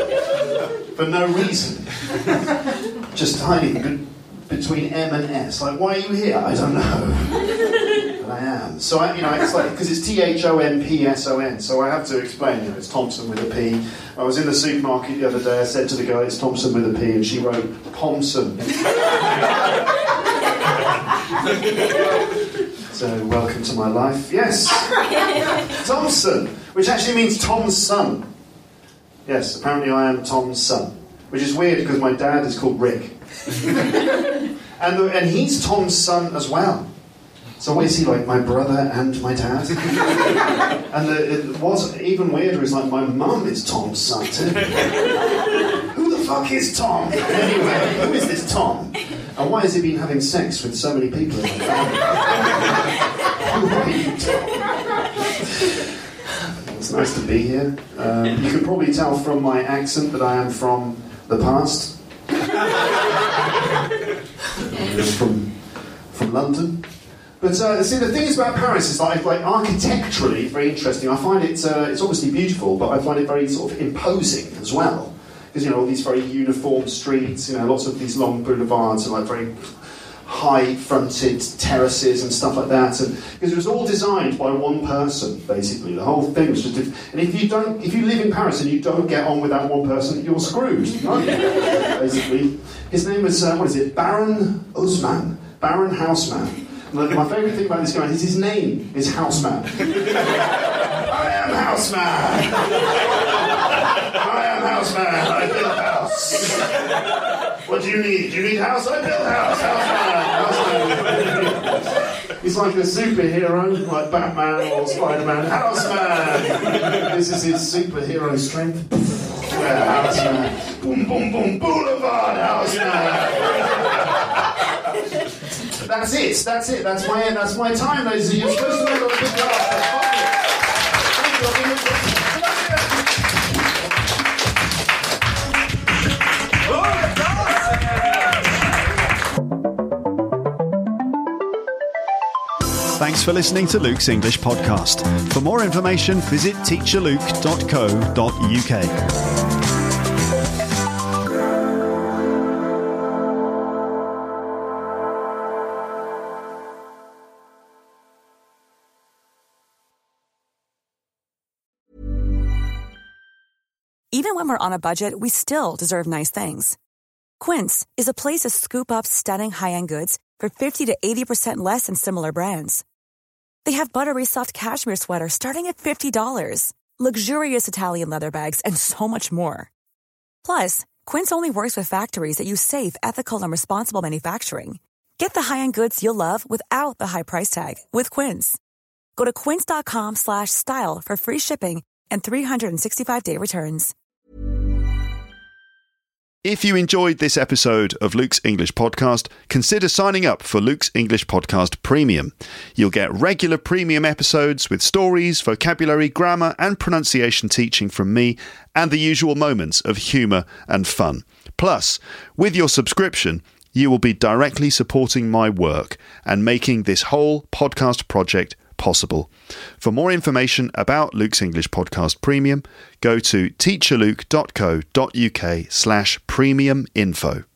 name for no reason. Just hiding between M and S. Like, why are you here? I don't know. But I am. So, I, you know, it's like, because it's T H O M P S O N, so I have to explain, you know, it's Thompson with a P. I was in the supermarket the other day, I said to the guy, it's Thompson with a P, and she wrote, Pomson. So, welcome to my life. Yes. Thompson, which actually means Tom's son. Yes, apparently I am Tom's son, which is weird because my dad is called Rick. and, the, and he's Tom's son as well. So what is he, like my brother and my dad? And the, it, what's even weirder is like my mum is Tom's son too. Who the fuck is Tom? Anyway, who is this Tom? And why has he been having sex with so many people in my family? Who are you, Tom? It's nice to be here. Um, you can probably tell from my accent that I am from the past. I'm from, from London. But uh, see, the thing is about Paris is like, like architecturally very interesting. I find it uh, it's obviously beautiful, but I find it very sort of imposing as well. Because you know all these very uniform streets, you know, lots of these long boulevards and like very high-fronted terraces and stuff like that. And because it was all designed by one person, basically, the whole thing was just. And if you don't, if you live in Paris and you don't get on with that one person, you're screwed. Aren't you? Basically, his name was uh, what is it, Baron Haussmann, Baron Haussmann. Like, my favourite thing about this guy is his name is Houseman. I am Houseman. I am Houseman. I build house. What do you need? Do you need house? I build house. Houseman. Houseman. He's like a superhero, like Batman or Spider-Man. Houseman. This is his superhero strength. Yeah, Houseman. Boom, boom, boom. Boulevard Houseman. That's it. That's it. That's my that's my time, ladies and gentlemen. You're supposed to make a big laugh. Thanks for listening to Luke's English Podcast. For more information, visit teacher luke dot co dot uk. Even when we're on a budget, we still deserve nice things. Quince is a place to scoop up stunning high-end goods for fifty to eighty percent less than similar brands. They have buttery soft cashmere sweaters starting at fifty dollars, luxurious Italian leather bags, and so much more. Plus, Quince only works with factories that use safe, ethical, and responsible manufacturing. Get the high-end goods you'll love without the high price tag with Quince. Go to quince.com slash style for free shipping and three sixty-five day returns. If you enjoyed this episode of Luke's English Podcast, consider signing up for Luke's English Podcast Premium. You'll get regular premium episodes with stories, vocabulary, grammar and pronunciation teaching from me and the usual moments of humour and fun. Plus, with your subscription, you will be directly supporting my work and making this whole podcast project possible. For more information about Luke's English Podcast Premium, go to teacher luke dot co dot uk slash premium info.